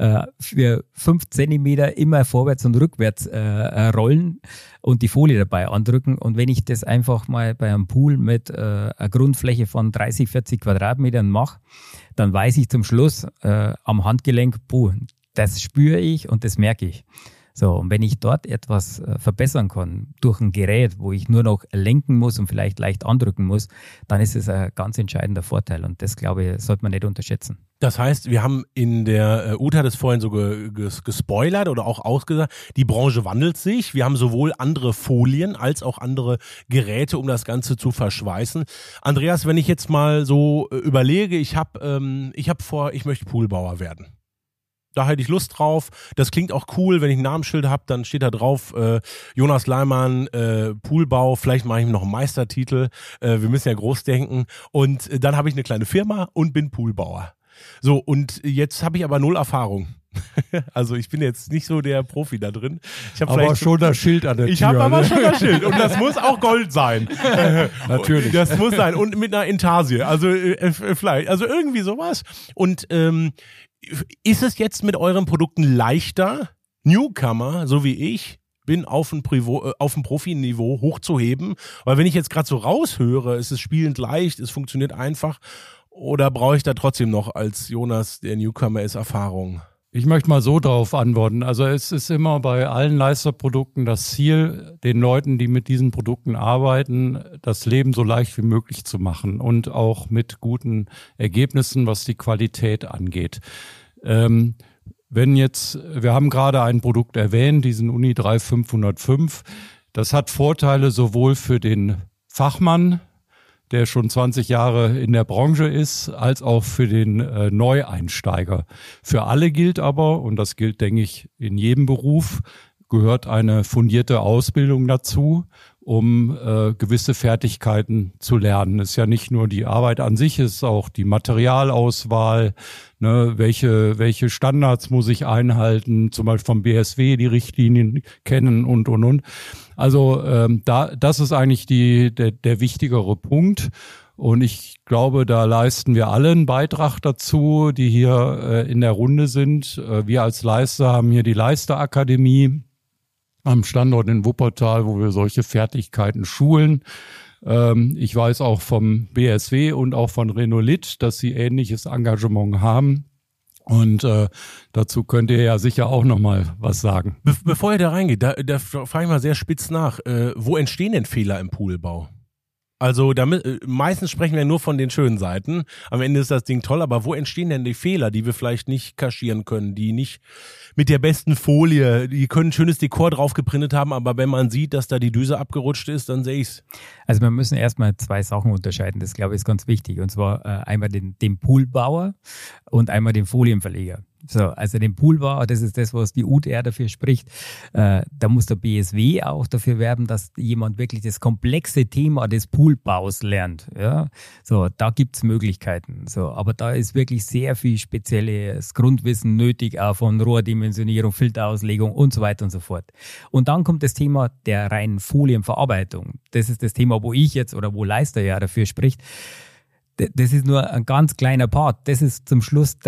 für 5 Zentimeter immer vorwärts und rückwärts rollen und die Folie dabei andrücken. Und wenn ich das einfach mal bei einem Pool mit einer Grundfläche von 30, 40 Quadratmetern mache, dann weiß ich zum Schluss am Handgelenk, das spüre ich und das merke ich. So, und wenn ich dort etwas verbessern kann durch ein Gerät, wo ich nur noch lenken muss und vielleicht leicht andrücken muss, dann ist es ein ganz entscheidender Vorteil. Und das, glaube ich, sollte man nicht unterschätzen. Das heißt, wir haben in der, Uta hat es vorhin so gespoilert oder auch ausgesagt, die Branche wandelt sich. Wir haben sowohl andere Folien als auch andere Geräte, um das Ganze zu verschweißen. Andreas, wenn ich jetzt mal so überlege, ich möchte Poolbauer werden. Da hätte ich Lust drauf. Das klingt auch cool, wenn ich ein Namensschild habe, dann steht da drauf, Jonas Leimann, Poolbau, vielleicht mache ich noch einen Meistertitel. Wir müssen ja groß denken. Und dann habe ich eine kleine Firma und bin Poolbauer. So, und jetzt habe ich aber 0 Erfahrung. Also ich bin jetzt nicht so der Profi da drin. Ich habe aber schon das Schild an der Tür. Ich habe aber schon das Schild und das muss auch Gold sein. Natürlich. Das muss sein und mit einer Intarsie. Also vielleicht, also irgendwie sowas. Und ist es jetzt mit euren Produkten leichter, Newcomer, so wie ich, bin auf ein Profiniveau hochzuheben? Weil wenn ich jetzt gerade so raushöre, ist es spielend leicht, es funktioniert einfach, oder brauche ich da trotzdem noch als Jonas, der Newcomer ist, Erfahrung? Ich möchte mal so darauf antworten. Also es ist immer bei allen Leisterprodukten das Ziel, den Leuten, die mit diesen Produkten arbeiten, das Leben so leicht wie möglich zu machen und auch mit guten Ergebnissen, was die Qualität angeht. Wir haben gerade ein Produkt erwähnt, diesen Uni 3505. Das hat Vorteile sowohl für den Fachmann, der schon 20 Jahre in der Branche ist, als auch für den Neueinsteiger. Für alle gilt aber, und das gilt, denke ich, in jedem Beruf, gehört eine fundierte Ausbildung dazu, um gewisse Fertigkeiten zu lernen. Es ist ja nicht nur die Arbeit an sich, es ist auch die Materialauswahl, ne, welche Standards muss ich einhalten, zum Beispiel vom BSW die Richtlinien kennen und. Also das ist eigentlich der wichtigere Punkt. Und ich glaube, da leisten wir alle einen Beitrag dazu, die hier in der Runde sind. Wir als Leister haben hier die Leisterakademie am Standort in Wuppertal, wo wir solche Fertigkeiten schulen. Ich weiß auch vom BSW und auch von Renolit, dass sie ähnliches Engagement haben. Und dazu könnt ihr ja sicher auch nochmal was sagen. Bevor ihr da reingeht, da frage ich mal sehr spitz nach. Wo entstehen denn Fehler im Poolbau? Also meistens sprechen wir nur von den schönen Seiten. Am Ende ist das Ding toll, aber wo entstehen denn die Fehler, die wir vielleicht nicht kaschieren können, die nicht mit der besten Folie, die können ein schönes Dekor drauf geprintet haben, aber wenn man sieht, dass da die Düse abgerutscht ist, dann sehe ich's. Also wir müssen erstmal 2 Sachen unterscheiden, das glaube ich ist ganz wichtig. Und zwar einmal den Poolbauer und einmal den Folienverleger. So, also den Poolbauer, das ist das, was die UTR dafür spricht. Da muss der BSW auch dafür werben, dass jemand wirklich das komplexe Thema des Poolbaus lernt. Ja, so, da gibt's Möglichkeiten. So, aber da ist wirklich sehr viel spezielles Grundwissen nötig, auch von Rohrdimensionierung, Filterauslegung und so weiter und so fort. Und dann kommt das Thema der reinen Folienverarbeitung. Das ist das Thema, wo ich jetzt oder wo Leister ja dafür spricht. Das ist nur ein ganz kleiner Part. Das ist zum Schluss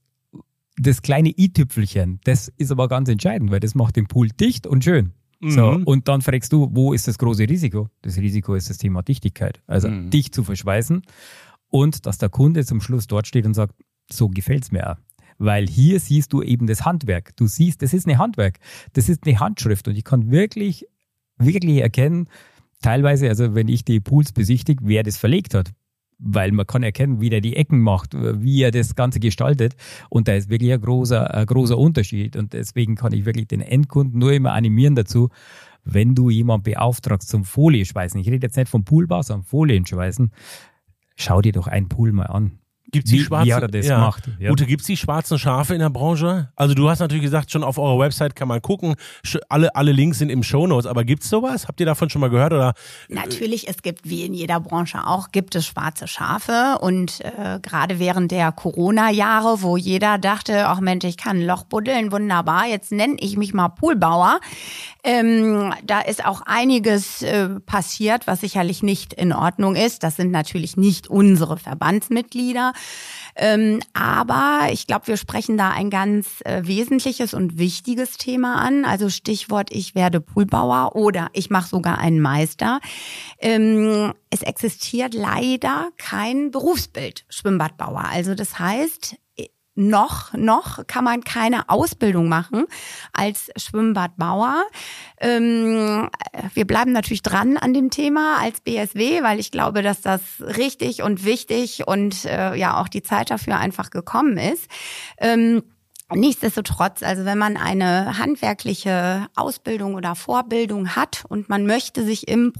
das kleine i-Tüpfelchen, das ist aber ganz entscheidend, weil das macht den Pool dicht und schön. So, und dann fragst du, wo ist das große Risiko? Das Risiko ist das Thema Dichtigkeit. Also dicht zu verschweißen und dass der Kunde zum Schluss dort steht und sagt, so gefällt's mir auch. Weil hier siehst du eben das Handwerk. Du siehst, das ist eine Handwerk. Das ist eine Handschrift und ich kann wirklich erkennen, teilweise, also wenn ich die Pools besichtige, wer das verlegt hat. weil man kann erkennen, wie der die Ecken macht, wie er das Ganze gestaltet. Und da ist wirklich ein großer Unterschied. Und deswegen kann ich wirklich den Endkunden nur immer animieren dazu, wenn du jemanden beauftragst zum Folieschweißen, ich rede jetzt nicht vom Poolbau, sondern Folienschweißen, schau dir doch einen Pool mal an. Gibt's die schwarzen, wie hat er das gemacht? Ja. Ute, gibt's die schwarzen Schafe in der Branche? Also du hast natürlich gesagt, schon auf eurer Website kann man gucken, alle Links sind im Shownotes, aber gibt's sowas? Habt ihr davon schon mal gehört? Oder? Natürlich, es gibt, wie in jeder Branche auch, gibt es schwarze Schafe und gerade während der Corona-Jahre, wo jeder dachte, ach Mensch, ich kann ein Loch buddeln, wunderbar, jetzt nenne ich mich mal Poolbauer. Da ist auch einiges passiert, was sicherlich nicht in Ordnung ist. Das sind natürlich nicht unsere Verbandsmitglieder. Aber ich glaube, wir sprechen da ein ganz wesentliches und wichtiges Thema an. Also Stichwort, ich werde Poolbauer oder ich mache sogar einen Meister. Es existiert leider kein Berufsbild Schwimmbadbauer. Also das heißt, noch kann man keine Ausbildung machen als Schwimmbadbauer. Wir bleiben natürlich dran an dem Thema als BSW, weil ich glaube, dass das richtig und wichtig und ja auch die Zeit dafür einfach gekommen ist. Nichtsdestotrotz, also wenn man eine handwerkliche Ausbildung oder Vorbildung hat und man möchte sich im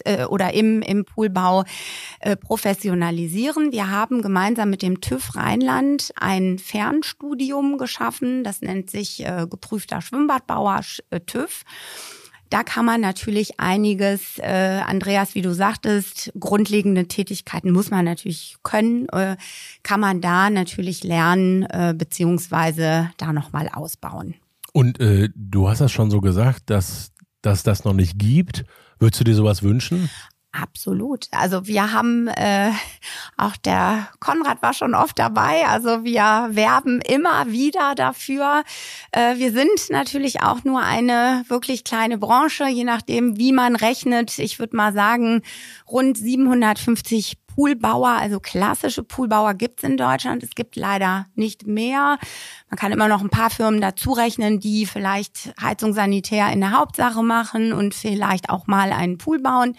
Poolbau professionalisieren, wir haben gemeinsam mit dem TÜV Rheinland ein Fernstudium geschaffen, das nennt sich geprüfter Schwimmbadbauer TÜV. Da kann man natürlich einiges, Andreas, wie du sagtest, grundlegende Tätigkeiten muss man natürlich können, kann man da natürlich lernen, beziehungsweise da nochmal ausbauen. Und du hast das schon so gesagt, dass das noch nicht gibt. Würdest du dir sowas wünschen? Absolut. Also wir haben, auch der Konrad war schon oft dabei, also wir werben immer wieder dafür. Wir sind natürlich auch nur eine wirklich kleine Branche, je nachdem, wie man rechnet. Ich würde mal sagen, rund 750 Poolbauer, also klassische Poolbauer gibt's in Deutschland. Es gibt leider nicht mehr. Man kann immer noch ein paar Firmen dazu rechnen, die vielleicht Heizung sanitär in der Hauptsache machen und vielleicht auch mal einen Pool bauen.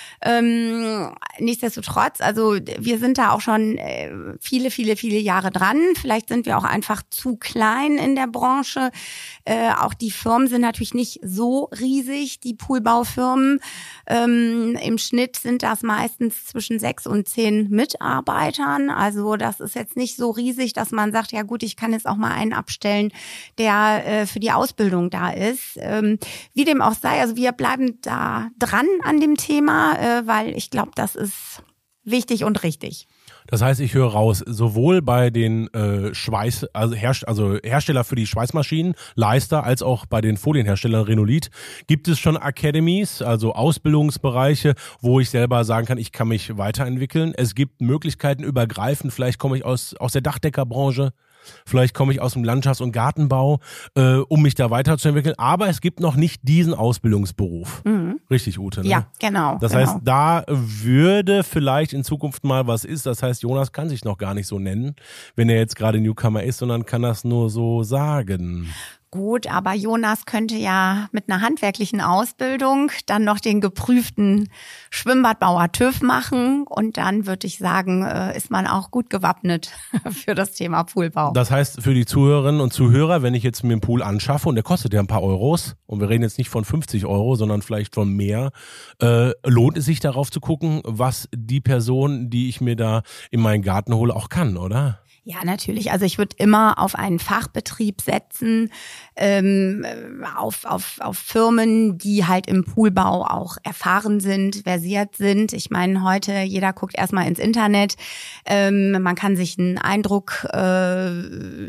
Nichtsdestotrotz, also wir sind da auch schon viele Jahre dran. Vielleicht sind wir auch einfach zu klein in der Branche. Auch die Firmen sind natürlich nicht so riesig, die Poolbaufirmen. Im Schnitt sind das meistens zwischen 6 und 10 Mitarbeitern. Also das ist jetzt nicht so riesig, dass man sagt, ja gut, ich kann jetzt auch mal einen abstellen, der für die Ausbildung da ist. Wie dem auch sei, also wir bleiben da dran an dem Thema, weil ich glaube, das ist wichtig und richtig. Das heißt, ich höre raus, sowohl bei den Hersteller für die Schweißmaschinen, Leister, als auch bei den Folienherstellern Renolit, gibt es schon Academies, also Ausbildungsbereiche, wo ich selber sagen kann, ich kann mich weiterentwickeln. Es gibt Möglichkeiten übergreifend, vielleicht komme ich aus der Dachdeckerbranche, vielleicht komme ich aus dem Landschafts- und Gartenbau, um mich da weiterzuentwickeln. Aber es gibt noch nicht diesen Ausbildungsberuf. Mhm. Richtig, Ute, ne? Ja, genau. Das heißt, da würde vielleicht in Zukunft mal was ist. Das heißt, Jonas kann sich noch gar nicht so nennen, wenn er jetzt gerade Newcomer ist, sondern kann das nur so sagen. Gut, aber Jonas könnte ja mit einer handwerklichen Ausbildung dann noch den geprüften Schwimmbadbauer TÜV machen und dann würde ich sagen, ist man auch gut gewappnet für das Thema Poolbau. Das heißt, für die Zuhörerinnen und Zuhörer, wenn ich jetzt mir einen Pool anschaffe und der kostet ja ein paar Euros und wir reden jetzt nicht von 50 Euro, sondern vielleicht von mehr, lohnt es sich darauf zu gucken, was die Person, die ich mir da in meinen Garten hole, auch kann, oder? Ja, natürlich. Also ich würde immer auf einen Fachbetrieb setzen, auf Firmen, die halt im Poolbau auch erfahren sind, versiert sind. Ich meine, heute jeder guckt erstmal ins Internet. Man kann sich einen Eindruck, man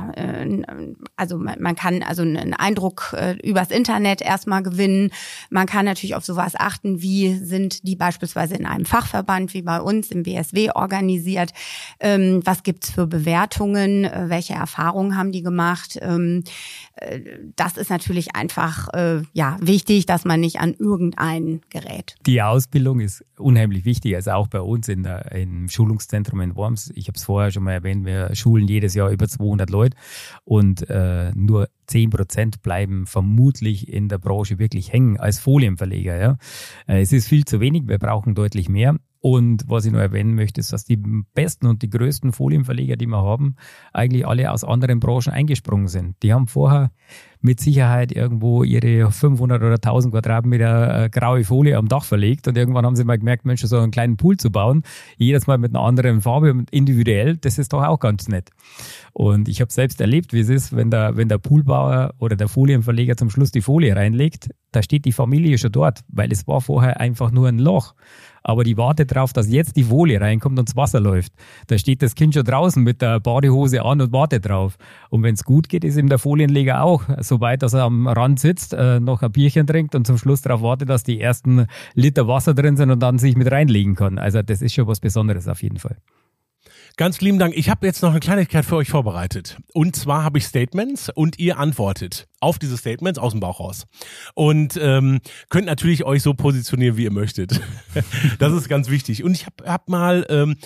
kann also einen Eindruck übers Internet erstmal gewinnen. Man kann natürlich auf sowas achten, wie sind die beispielsweise in einem Fachverband wie bei uns im BSW organisiert. Was gibt's für Bewertungen? Welche Erfahrungen haben die gemacht? Das ist natürlich einfach wichtig, dass man nicht an irgendein gerät. Die Ausbildung ist unheimlich wichtig, also auch bei uns im Schulungszentrum in Worms. Ich habe es vorher schon mal erwähnt, wir schulen jedes Jahr über 200 Leute und nur 10% bleiben vermutlich in der Branche wirklich hängen als Folienverleger. Ja. Es ist viel zu wenig, wir brauchen deutlich mehr. Und was ich noch erwähnen möchte, ist, dass die besten und die größten Folienverleger, die wir haben, eigentlich alle aus anderen Branchen eingesprungen sind. Die haben vorher mit Sicherheit irgendwo ihre 500 oder 1000 Quadratmeter graue Folie am Dach verlegt und irgendwann haben sie mal gemerkt, Mensch, so einen kleinen Pool zu bauen, jedes Mal mit einer anderen Farbe und individuell, das ist doch auch ganz nett. Und ich habe selbst erlebt, wie es ist, wenn der Poolbauer oder der Folienverleger zum Schluss die Folie reinlegt, da steht die Familie schon dort, weil es war vorher einfach nur ein Loch. Aber die wartet darauf, dass jetzt die Folie reinkommt und das Wasser läuft. Da steht das Kind schon draußen mit der Badehose an und wartet drauf. Und wenn es gut geht, ist ihm der Folienleger auch so weit, dass er am Rand sitzt, noch ein Bierchen trinkt und zum Schluss darauf wartet, dass die ersten Liter Wasser drin sind und dann sich mit reinlegen kann. Also das ist schon was Besonderes auf jeden Fall. Ganz lieben Dank. Ich habe jetzt noch eine Kleinigkeit für euch vorbereitet. Und zwar habe ich Statements und ihr antwortet auf diese Statements aus dem Bauch raus. Und könnt natürlich euch so positionieren, wie ihr möchtet. Das ist ganz wichtig. Und ich hab mal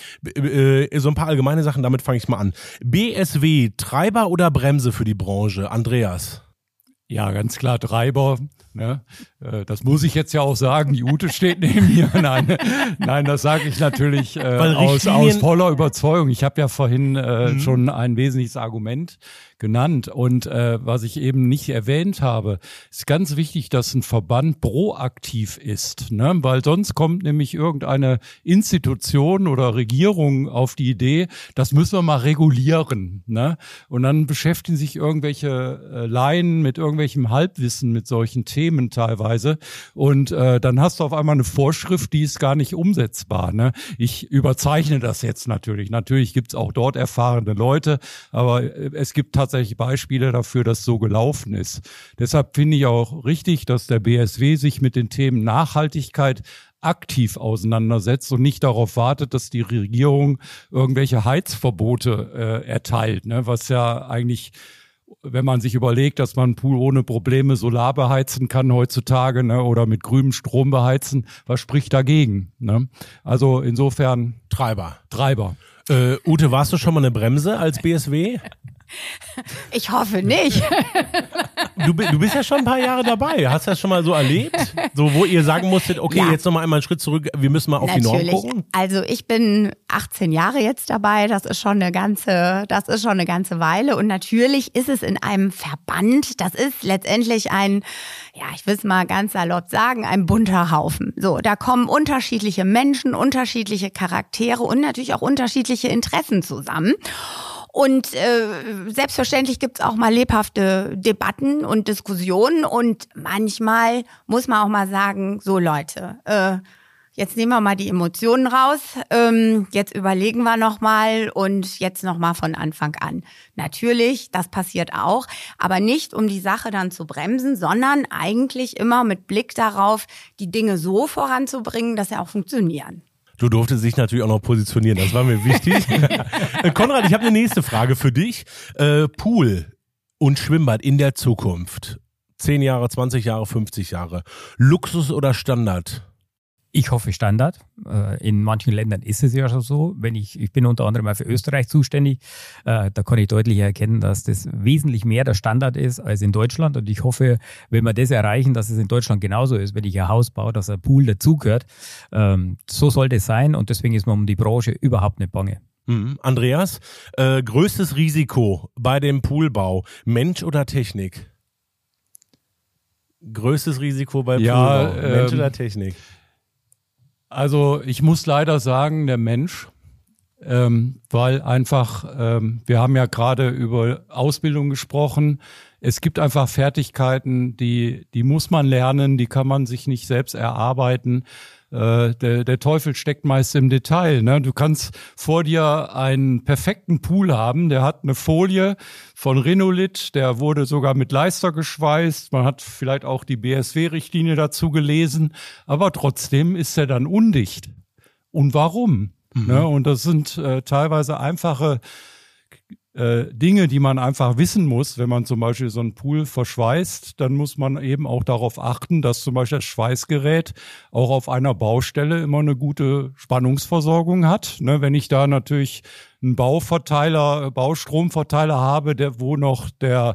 so ein paar allgemeine Sachen, damit fange ich mal an. BSW, Treiber oder Bremse für die Branche? Andreas? Ja, ganz klar Treiber. Ne? Das muss ich jetzt ja auch sagen. Die Ute steht neben mir. Nein, das sage ich natürlich aus voller Überzeugung. Ich habe ja vorhin schon ein wesentliches Argument genannt. Und was ich eben nicht erwähnt habe, ist ganz wichtig, dass ein Verband proaktiv ist, ne? Weil sonst kommt nämlich irgendeine Institution oder Regierung auf die Idee, das müssen wir mal regulieren. Ne? Und dann beschäftigen sich irgendwelche Laien mit irgendwelchem Halbwissen mit solchen Themen teilweise. Und dann hast du auf einmal eine Vorschrift, die ist gar nicht umsetzbar. Ne? Ich überzeichne das jetzt natürlich. Natürlich gibt's auch dort erfahrene Leute, aber es gibt tatsächlich Beispiele dafür, dass so gelaufen ist. Deshalb finde ich auch richtig, dass der BSW sich mit den Themen Nachhaltigkeit aktiv auseinandersetzt und nicht darauf wartet, dass die Regierung irgendwelche Heizverbote erteilt, ne? Was ja eigentlich, wenn man sich überlegt, dass man einen Pool ohne Probleme solar beheizen kann heutzutage, ne? Oder mit grünem Strom beheizen, was spricht dagegen? Ne? Also insofern Treiber. Ute, warst du schon mal eine Bremse als BSW? Ich hoffe nicht. Du bist ja schon ein paar Jahre dabei. Hast du das schon mal so erlebt? So, wo ihr sagen musstet, okay, ja, jetzt noch mal einmal einen Schritt zurück, wir müssen mal auf die Norm gucken? Also ich bin 18 Jahre jetzt dabei, das ist schon eine ganze Weile. Und natürlich ist es in einem Verband, das ist letztendlich ein, ja, ich will es mal ganz salopp sagen, ein bunter Haufen. So, da kommen unterschiedliche Menschen, unterschiedliche Charaktere und natürlich auch unterschiedliche Interessen zusammen. Und selbstverständlich gibt's auch mal lebhafte Debatten und Diskussionen und manchmal muss man auch mal sagen, so Leute, jetzt nehmen wir mal die Emotionen raus, jetzt überlegen wir nochmal und jetzt nochmal von Anfang an. Natürlich, das passiert auch, aber nicht um die Sache dann zu bremsen, sondern eigentlich immer mit Blick darauf, die Dinge so voranzubringen, dass sie auch funktionieren. Du durftest dich natürlich auch noch positionieren, das war mir wichtig. Konrad, ich habe eine nächste Frage für dich. Pool und Schwimmbad in der Zukunft. 10 Jahre, 20 Jahre, 50 Jahre. Luxus oder Standard? Ich hoffe Standard. In manchen Ländern ist es ja schon so. Ich bin unter anderem auch für Österreich zuständig. Da kann ich deutlich erkennen, dass das wesentlich mehr der Standard ist als in Deutschland. Und ich hoffe, wenn wir das erreichen, dass es in Deutschland genauso ist, wenn ich ein Haus baue, dass ein Pool dazugehört. So sollte es sein. Und deswegen ist man um die Branche überhaupt nicht bange. Andreas, größtes Risiko bei dem Poolbau, Mensch oder Technik? Größtes Risiko bei Poolbau, Mensch oder Technik? Also ich muss leider sagen, der Mensch, weil einfach, wir haben ja gerade über Ausbildung gesprochen, es gibt einfach Fertigkeiten, die muss man lernen, die kann man sich nicht selbst erarbeiten. Der Teufel steckt meist im Detail. Ne? Du kannst vor dir einen perfekten Pool haben, der hat eine Folie von Renolit, der wurde sogar mit Leister geschweißt. Man hat vielleicht auch die BSW-Richtlinie dazu gelesen, aber trotzdem ist er dann undicht. Und warum? Ne? Und das sind teilweise einfache Dinge, die man einfach wissen muss. Wenn man zum Beispiel so einen Pool verschweißt, dann muss man eben auch darauf achten, dass zum Beispiel das Schweißgerät auch auf einer Baustelle immer eine gute Spannungsversorgung hat. Ne, wenn ich da natürlich einen Baustromverteiler habe, wo noch der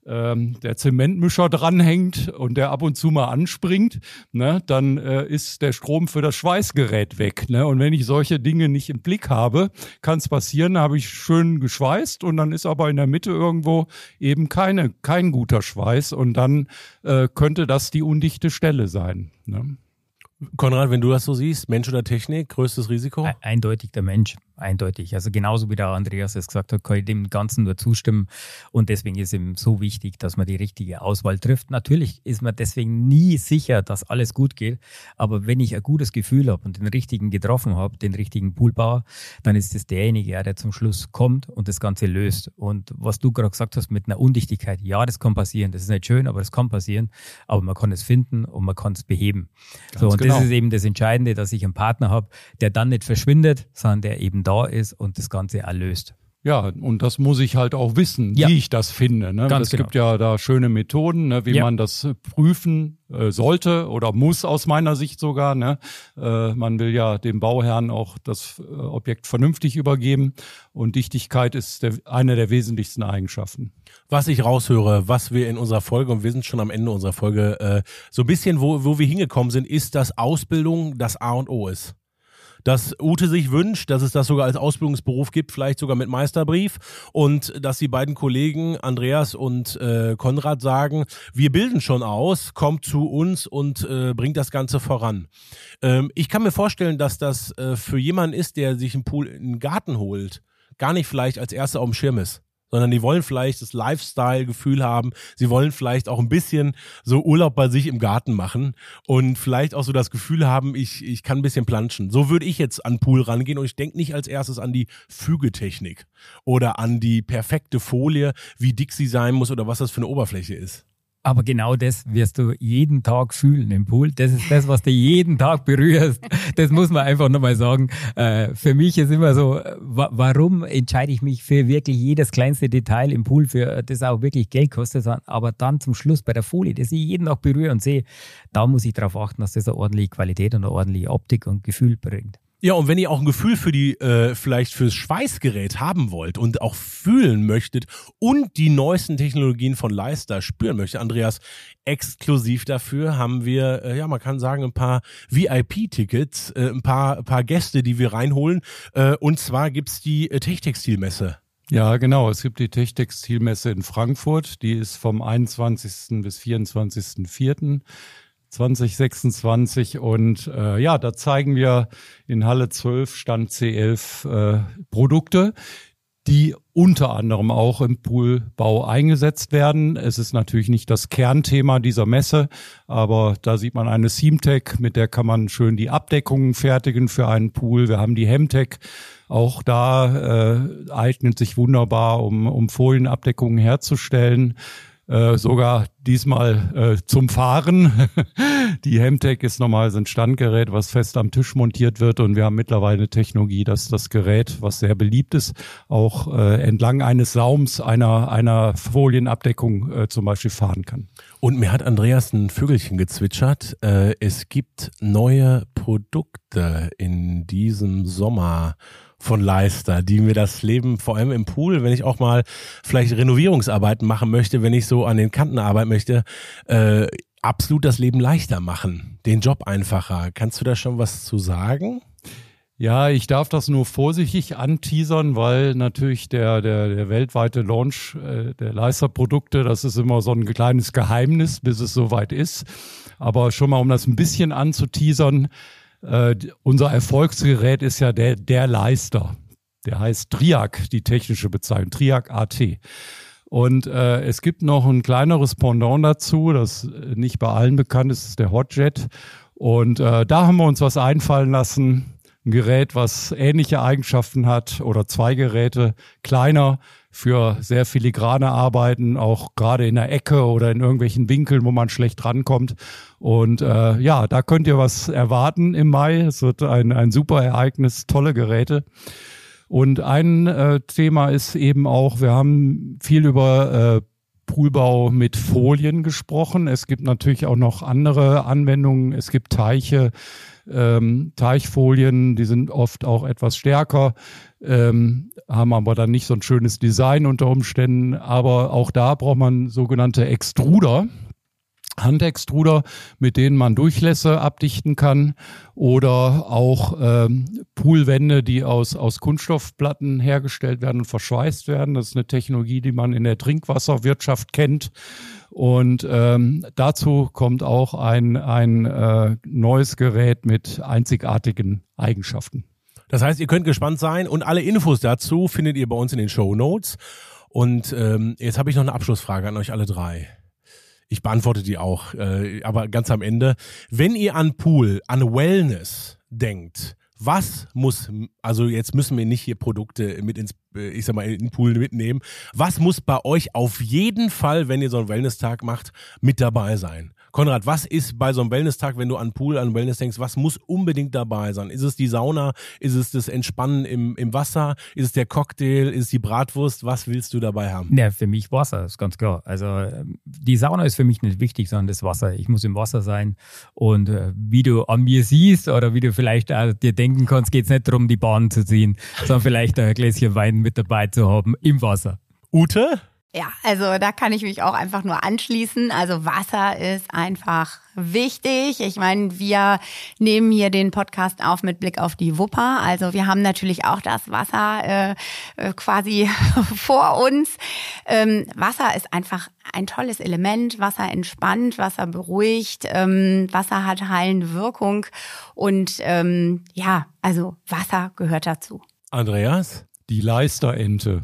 der Zementmischer dranhängt und der ab und zu mal anspringt, ne, dann ist der Strom für das Schweißgerät weg. Ne? Und wenn ich solche Dinge nicht im Blick habe, kann es passieren, habe ich schön geschweißt und dann ist aber in der Mitte irgendwo eben kein guter Schweiß und dann könnte das die undichte Stelle sein. Ne? Konrad, wenn du das so siehst, Mensch oder Technik, größtes Risiko? Eindeutig der Mensch, eindeutig. Also genauso wie der Andreas es gesagt hat, kann ich dem Ganzen nur zustimmen und deswegen ist ihm so wichtig, dass man die richtige Auswahl trifft. Natürlich ist man deswegen nie sicher, dass alles gut geht, aber wenn ich ein gutes Gefühl habe und den richtigen getroffen habe, den richtigen Poolbauer, dann ist es derjenige, der zum Schluss kommt und das Ganze löst. Und was du gerade gesagt hast mit einer Undichtigkeit, ja, das kann passieren, das ist nicht schön, aber das kann passieren, aber man kann es finden und man kann es beheben. So, und das ist eben das Entscheidende, dass ich einen Partner habe, der dann nicht verschwindet, sondern der eben da ist und das Ganze erlöst. Ja, und das muss ich halt auch wissen, wie ich das finde. Ne? Es gibt ja da schöne Methoden, ne, wie man das prüfen sollte oder muss aus meiner Sicht sogar. Ne? Man will ja dem Bauherrn auch das Objekt vernünftig übergeben und Dichtigkeit ist eine der wesentlichsten Eigenschaften. Was ich raushöre, was wir in unserer Folge, und wir sind schon am Ende unserer Folge, so ein bisschen, wo wir hingekommen sind, ist, dass Ausbildung das A und O ist. Dass Ute sich wünscht, dass es das sogar als Ausbildungsberuf gibt, vielleicht sogar mit Meisterbrief und dass die beiden Kollegen Andreas und Konrad sagen, wir bilden schon aus, kommt zu uns und bringt das Ganze voran. Ich kann mir vorstellen, dass das für jemanden ist, der sich einen Pool in den Garten holt, gar nicht vielleicht als erster auf dem Schirm ist. Sondern die wollen vielleicht das Lifestyle-Gefühl haben. Sie wollen vielleicht auch ein bisschen so Urlaub bei sich im Garten machen und vielleicht auch so das Gefühl haben, ich kann ein bisschen planschen. So würde ich jetzt an Pool rangehen und ich denke nicht als erstes an die Fügetechnik oder an die perfekte Folie, wie dick sie sein muss oder was das für eine Oberfläche ist. Aber genau das wirst du jeden Tag fühlen im Pool. Das ist das, was du jeden Tag berührst. Das muss man einfach nochmal sagen. Für mich ist immer so, warum entscheide ich mich für wirklich jedes kleinste Detail im Pool, für das auch wirklich Geld kostet, aber dann zum Schluss bei der Folie, das ich jeden Tag berühre und sehe, da muss ich darauf achten, dass das eine ordentliche Qualität und eine ordentliche Optik und Gefühl bringt. Ja, und wenn ihr auch ein Gefühl für die, vielleicht fürs Schweißgerät haben wollt und auch fühlen möchtet und die neuesten Technologien von Leister spüren möchtet, Andreas, exklusiv dafür haben wir, man kann sagen, ein paar VIP-Tickets, ein paar Gäste, die wir reinholen. Und zwar gibt's die Techtextilmesse. Ja, genau. Es gibt die Techtextilmesse in Frankfurt. Die ist vom 21. bis 24.04. 2026 und da zeigen wir in Halle 12 Stand C11 Produkte, die unter anderem auch im Poolbau eingesetzt werden. Es ist natürlich nicht das Kernthema dieser Messe, aber da sieht man eine Seamtech, mit der kann man schön die Abdeckungen fertigen für einen Pool. Wir haben die Hemtech, auch da eignet sich wunderbar, um Folienabdeckungen herzustellen. Sogar diesmal zum Fahren. Die Hemtech ist normal so ein Standgerät, was fest am Tisch montiert wird und wir haben mittlerweile eine Technologie, dass das Gerät, was sehr beliebt ist, auch entlang eines Saums einer Folienabdeckung zum Beispiel fahren kann. Und mir hat Andreas ein Vögelchen gezwitschert. Es gibt neue Produkte in diesem Sommer von Leister, die mir das Leben, vor allem im Pool, wenn ich auch mal vielleicht Renovierungsarbeiten machen möchte, wenn ich so an den Kanten arbeiten möchte, absolut das Leben leichter machen, den Job einfacher. Kannst du da schon was zu sagen? Ja, ich darf das nur vorsichtig anteasern, weil natürlich der weltweite Launch der Leister-Produkte, das ist immer so ein kleines Geheimnis, bis es soweit ist. Aber schon mal, um das ein bisschen anzuteasern, unser Erfolgsgerät ist ja der Leister. Der heißt Triac, die technische Bezeichnung, Triac AT. Und es gibt noch ein kleineres Pendant dazu, das nicht bei allen bekannt ist, ist der Hotjet. Und da haben wir uns was einfallen lassen. Ein Gerät, was ähnliche Eigenschaften hat oder zwei Geräte, kleiner, für sehr filigrane Arbeiten, auch gerade in der Ecke oder in irgendwelchen Winkeln, wo man schlecht rankommt. Und da könnt ihr was erwarten im Mai. Es wird ein super Ereignis, tolle Geräte. Und ein Thema ist eben auch, wir haben viel über Poolbau mit Folien gesprochen. Es gibt natürlich auch noch andere Anwendungen. Es gibt Teiche, Teichfolien, die sind oft auch etwas stärker, haben aber dann nicht so ein schönes Design unter Umständen. Aber auch da braucht man sogenannte Extruder. Handextruder, mit denen man Durchlässe abdichten kann, oder auch Poolwände, die aus Kunststoffplatten hergestellt werden und verschweißt werden. Das ist eine Technologie, die man in der Trinkwasserwirtschaft kennt. Und dazu kommt auch ein neues Gerät mit einzigartigen Eigenschaften. Das heißt, ihr könnt gespannt sein und alle Infos dazu findet ihr bei uns in den Shownotes. Und jetzt habe ich noch eine Abschlussfrage an euch alle drei. Ich beantworte die auch, aber ganz am Ende. Wenn ihr an Pool, an Wellness denkt, was muss, also jetzt müssen wir nicht hier Produkte mit in den Pool mitnehmen, was muss bei euch auf jeden Fall, wenn ihr so einen Wellness-Tag macht, mit dabei sein? Konrad, was ist bei so einem Wellness-Tag, wenn du an Pool, an Wellness denkst, was muss unbedingt dabei sein? Ist es die Sauna? Ist es das Entspannen im Wasser? Ist es der Cocktail? Ist es die Bratwurst? Was willst du dabei haben? Ja, für mich Wasser, ist ganz klar. Also die Sauna ist für mich nicht wichtig, sondern das Wasser. Ich muss im Wasser sein. Und wie du an mir siehst oder wie du vielleicht dir denken kannst, geht es nicht darum, die Bahn zu ziehen, sondern vielleicht ein Gläschen Wein mit dabei zu haben im Wasser. Ute? Ja, also da kann ich mich auch einfach nur anschließen. Also Wasser ist einfach wichtig. Ich meine, wir nehmen hier den Podcast auf mit Blick auf die Wupper. Also wir haben natürlich auch das Wasser quasi vor uns. Wasser ist einfach ein tolles Element. Wasser entspannt, Wasser beruhigt, Wasser hat heilende Wirkung. Und ja, also Wasser gehört dazu. Andreas? Die Leisterente.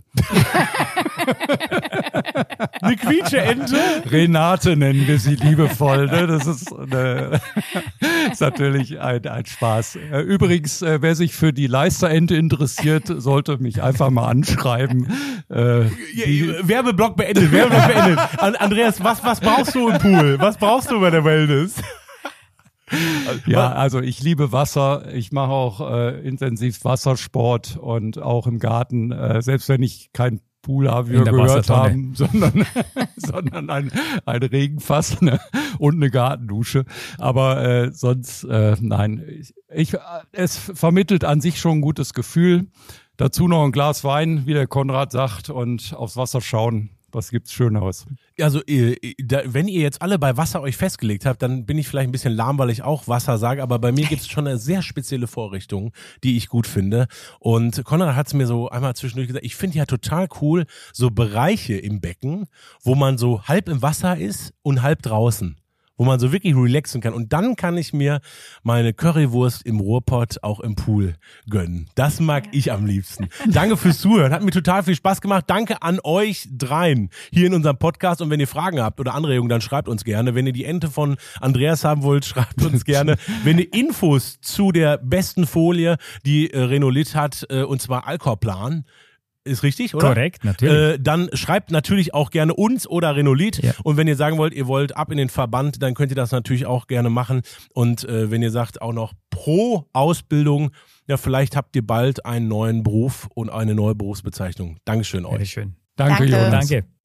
Eine Quietsche-Ente? Renate nennen wir sie liebevoll. Ne? Das ist natürlich ein Spaß. Übrigens, wer sich für die Leisterente interessiert, sollte mich einfach mal anschreiben. Werbeblock beendet. Andreas, was brauchst du im Pool? Was brauchst du bei der Wellness? Ja, also ich liebe Wasser. Ich mache auch intensiv Wassersport und auch im Garten, selbst wenn ich kein Pool habe, wie wir gehört haben, sondern ein Regenfass und eine Gartendusche. Aber sonst, nein. Es vermittelt an sich schon ein gutes Gefühl. Dazu noch ein Glas Wein, wie der Konrad sagt, und aufs Wasser schauen. Was gibt's Schöneres? Also, wenn ihr jetzt alle bei Wasser euch festgelegt habt, dann bin ich vielleicht ein bisschen lahm, weil ich auch Wasser sage, aber bei mir gibt's schon eine sehr spezielle Vorrichtung, die ich gut finde. Und Konrad hat's mir so einmal zwischendurch gesagt, ich finde ja total cool, so Bereiche im Becken, wo man so halb im Wasser ist und halb draußen. Wo man so wirklich relaxen kann. Und dann kann ich mir meine Currywurst im Ruhrpott auch im Pool gönnen. Das mag ich am liebsten. Danke fürs Zuhören. Hat mir total viel Spaß gemacht. Danke an euch dreien hier in unserem Podcast. Und wenn ihr Fragen habt oder Anregungen, dann schreibt uns gerne. Wenn ihr die Ente von Andreas haben wollt, schreibt uns gerne. Wenn ihr Infos zu der besten Folie, die Renolit hat, und zwar Alcorplan, ist richtig, oder? Korrekt, natürlich. Dann schreibt natürlich auch gerne uns oder Renolit. Ja. Und wenn ihr sagen wollt, ihr wollt ab in den Verband, dann könnt ihr das natürlich auch gerne machen. Und wenn ihr sagt, auch noch pro Ausbildung, ja, vielleicht habt ihr bald einen neuen Beruf und eine neue Berufsbezeichnung. Dankeschön euch. Schön. Danke, Jonas. Danke.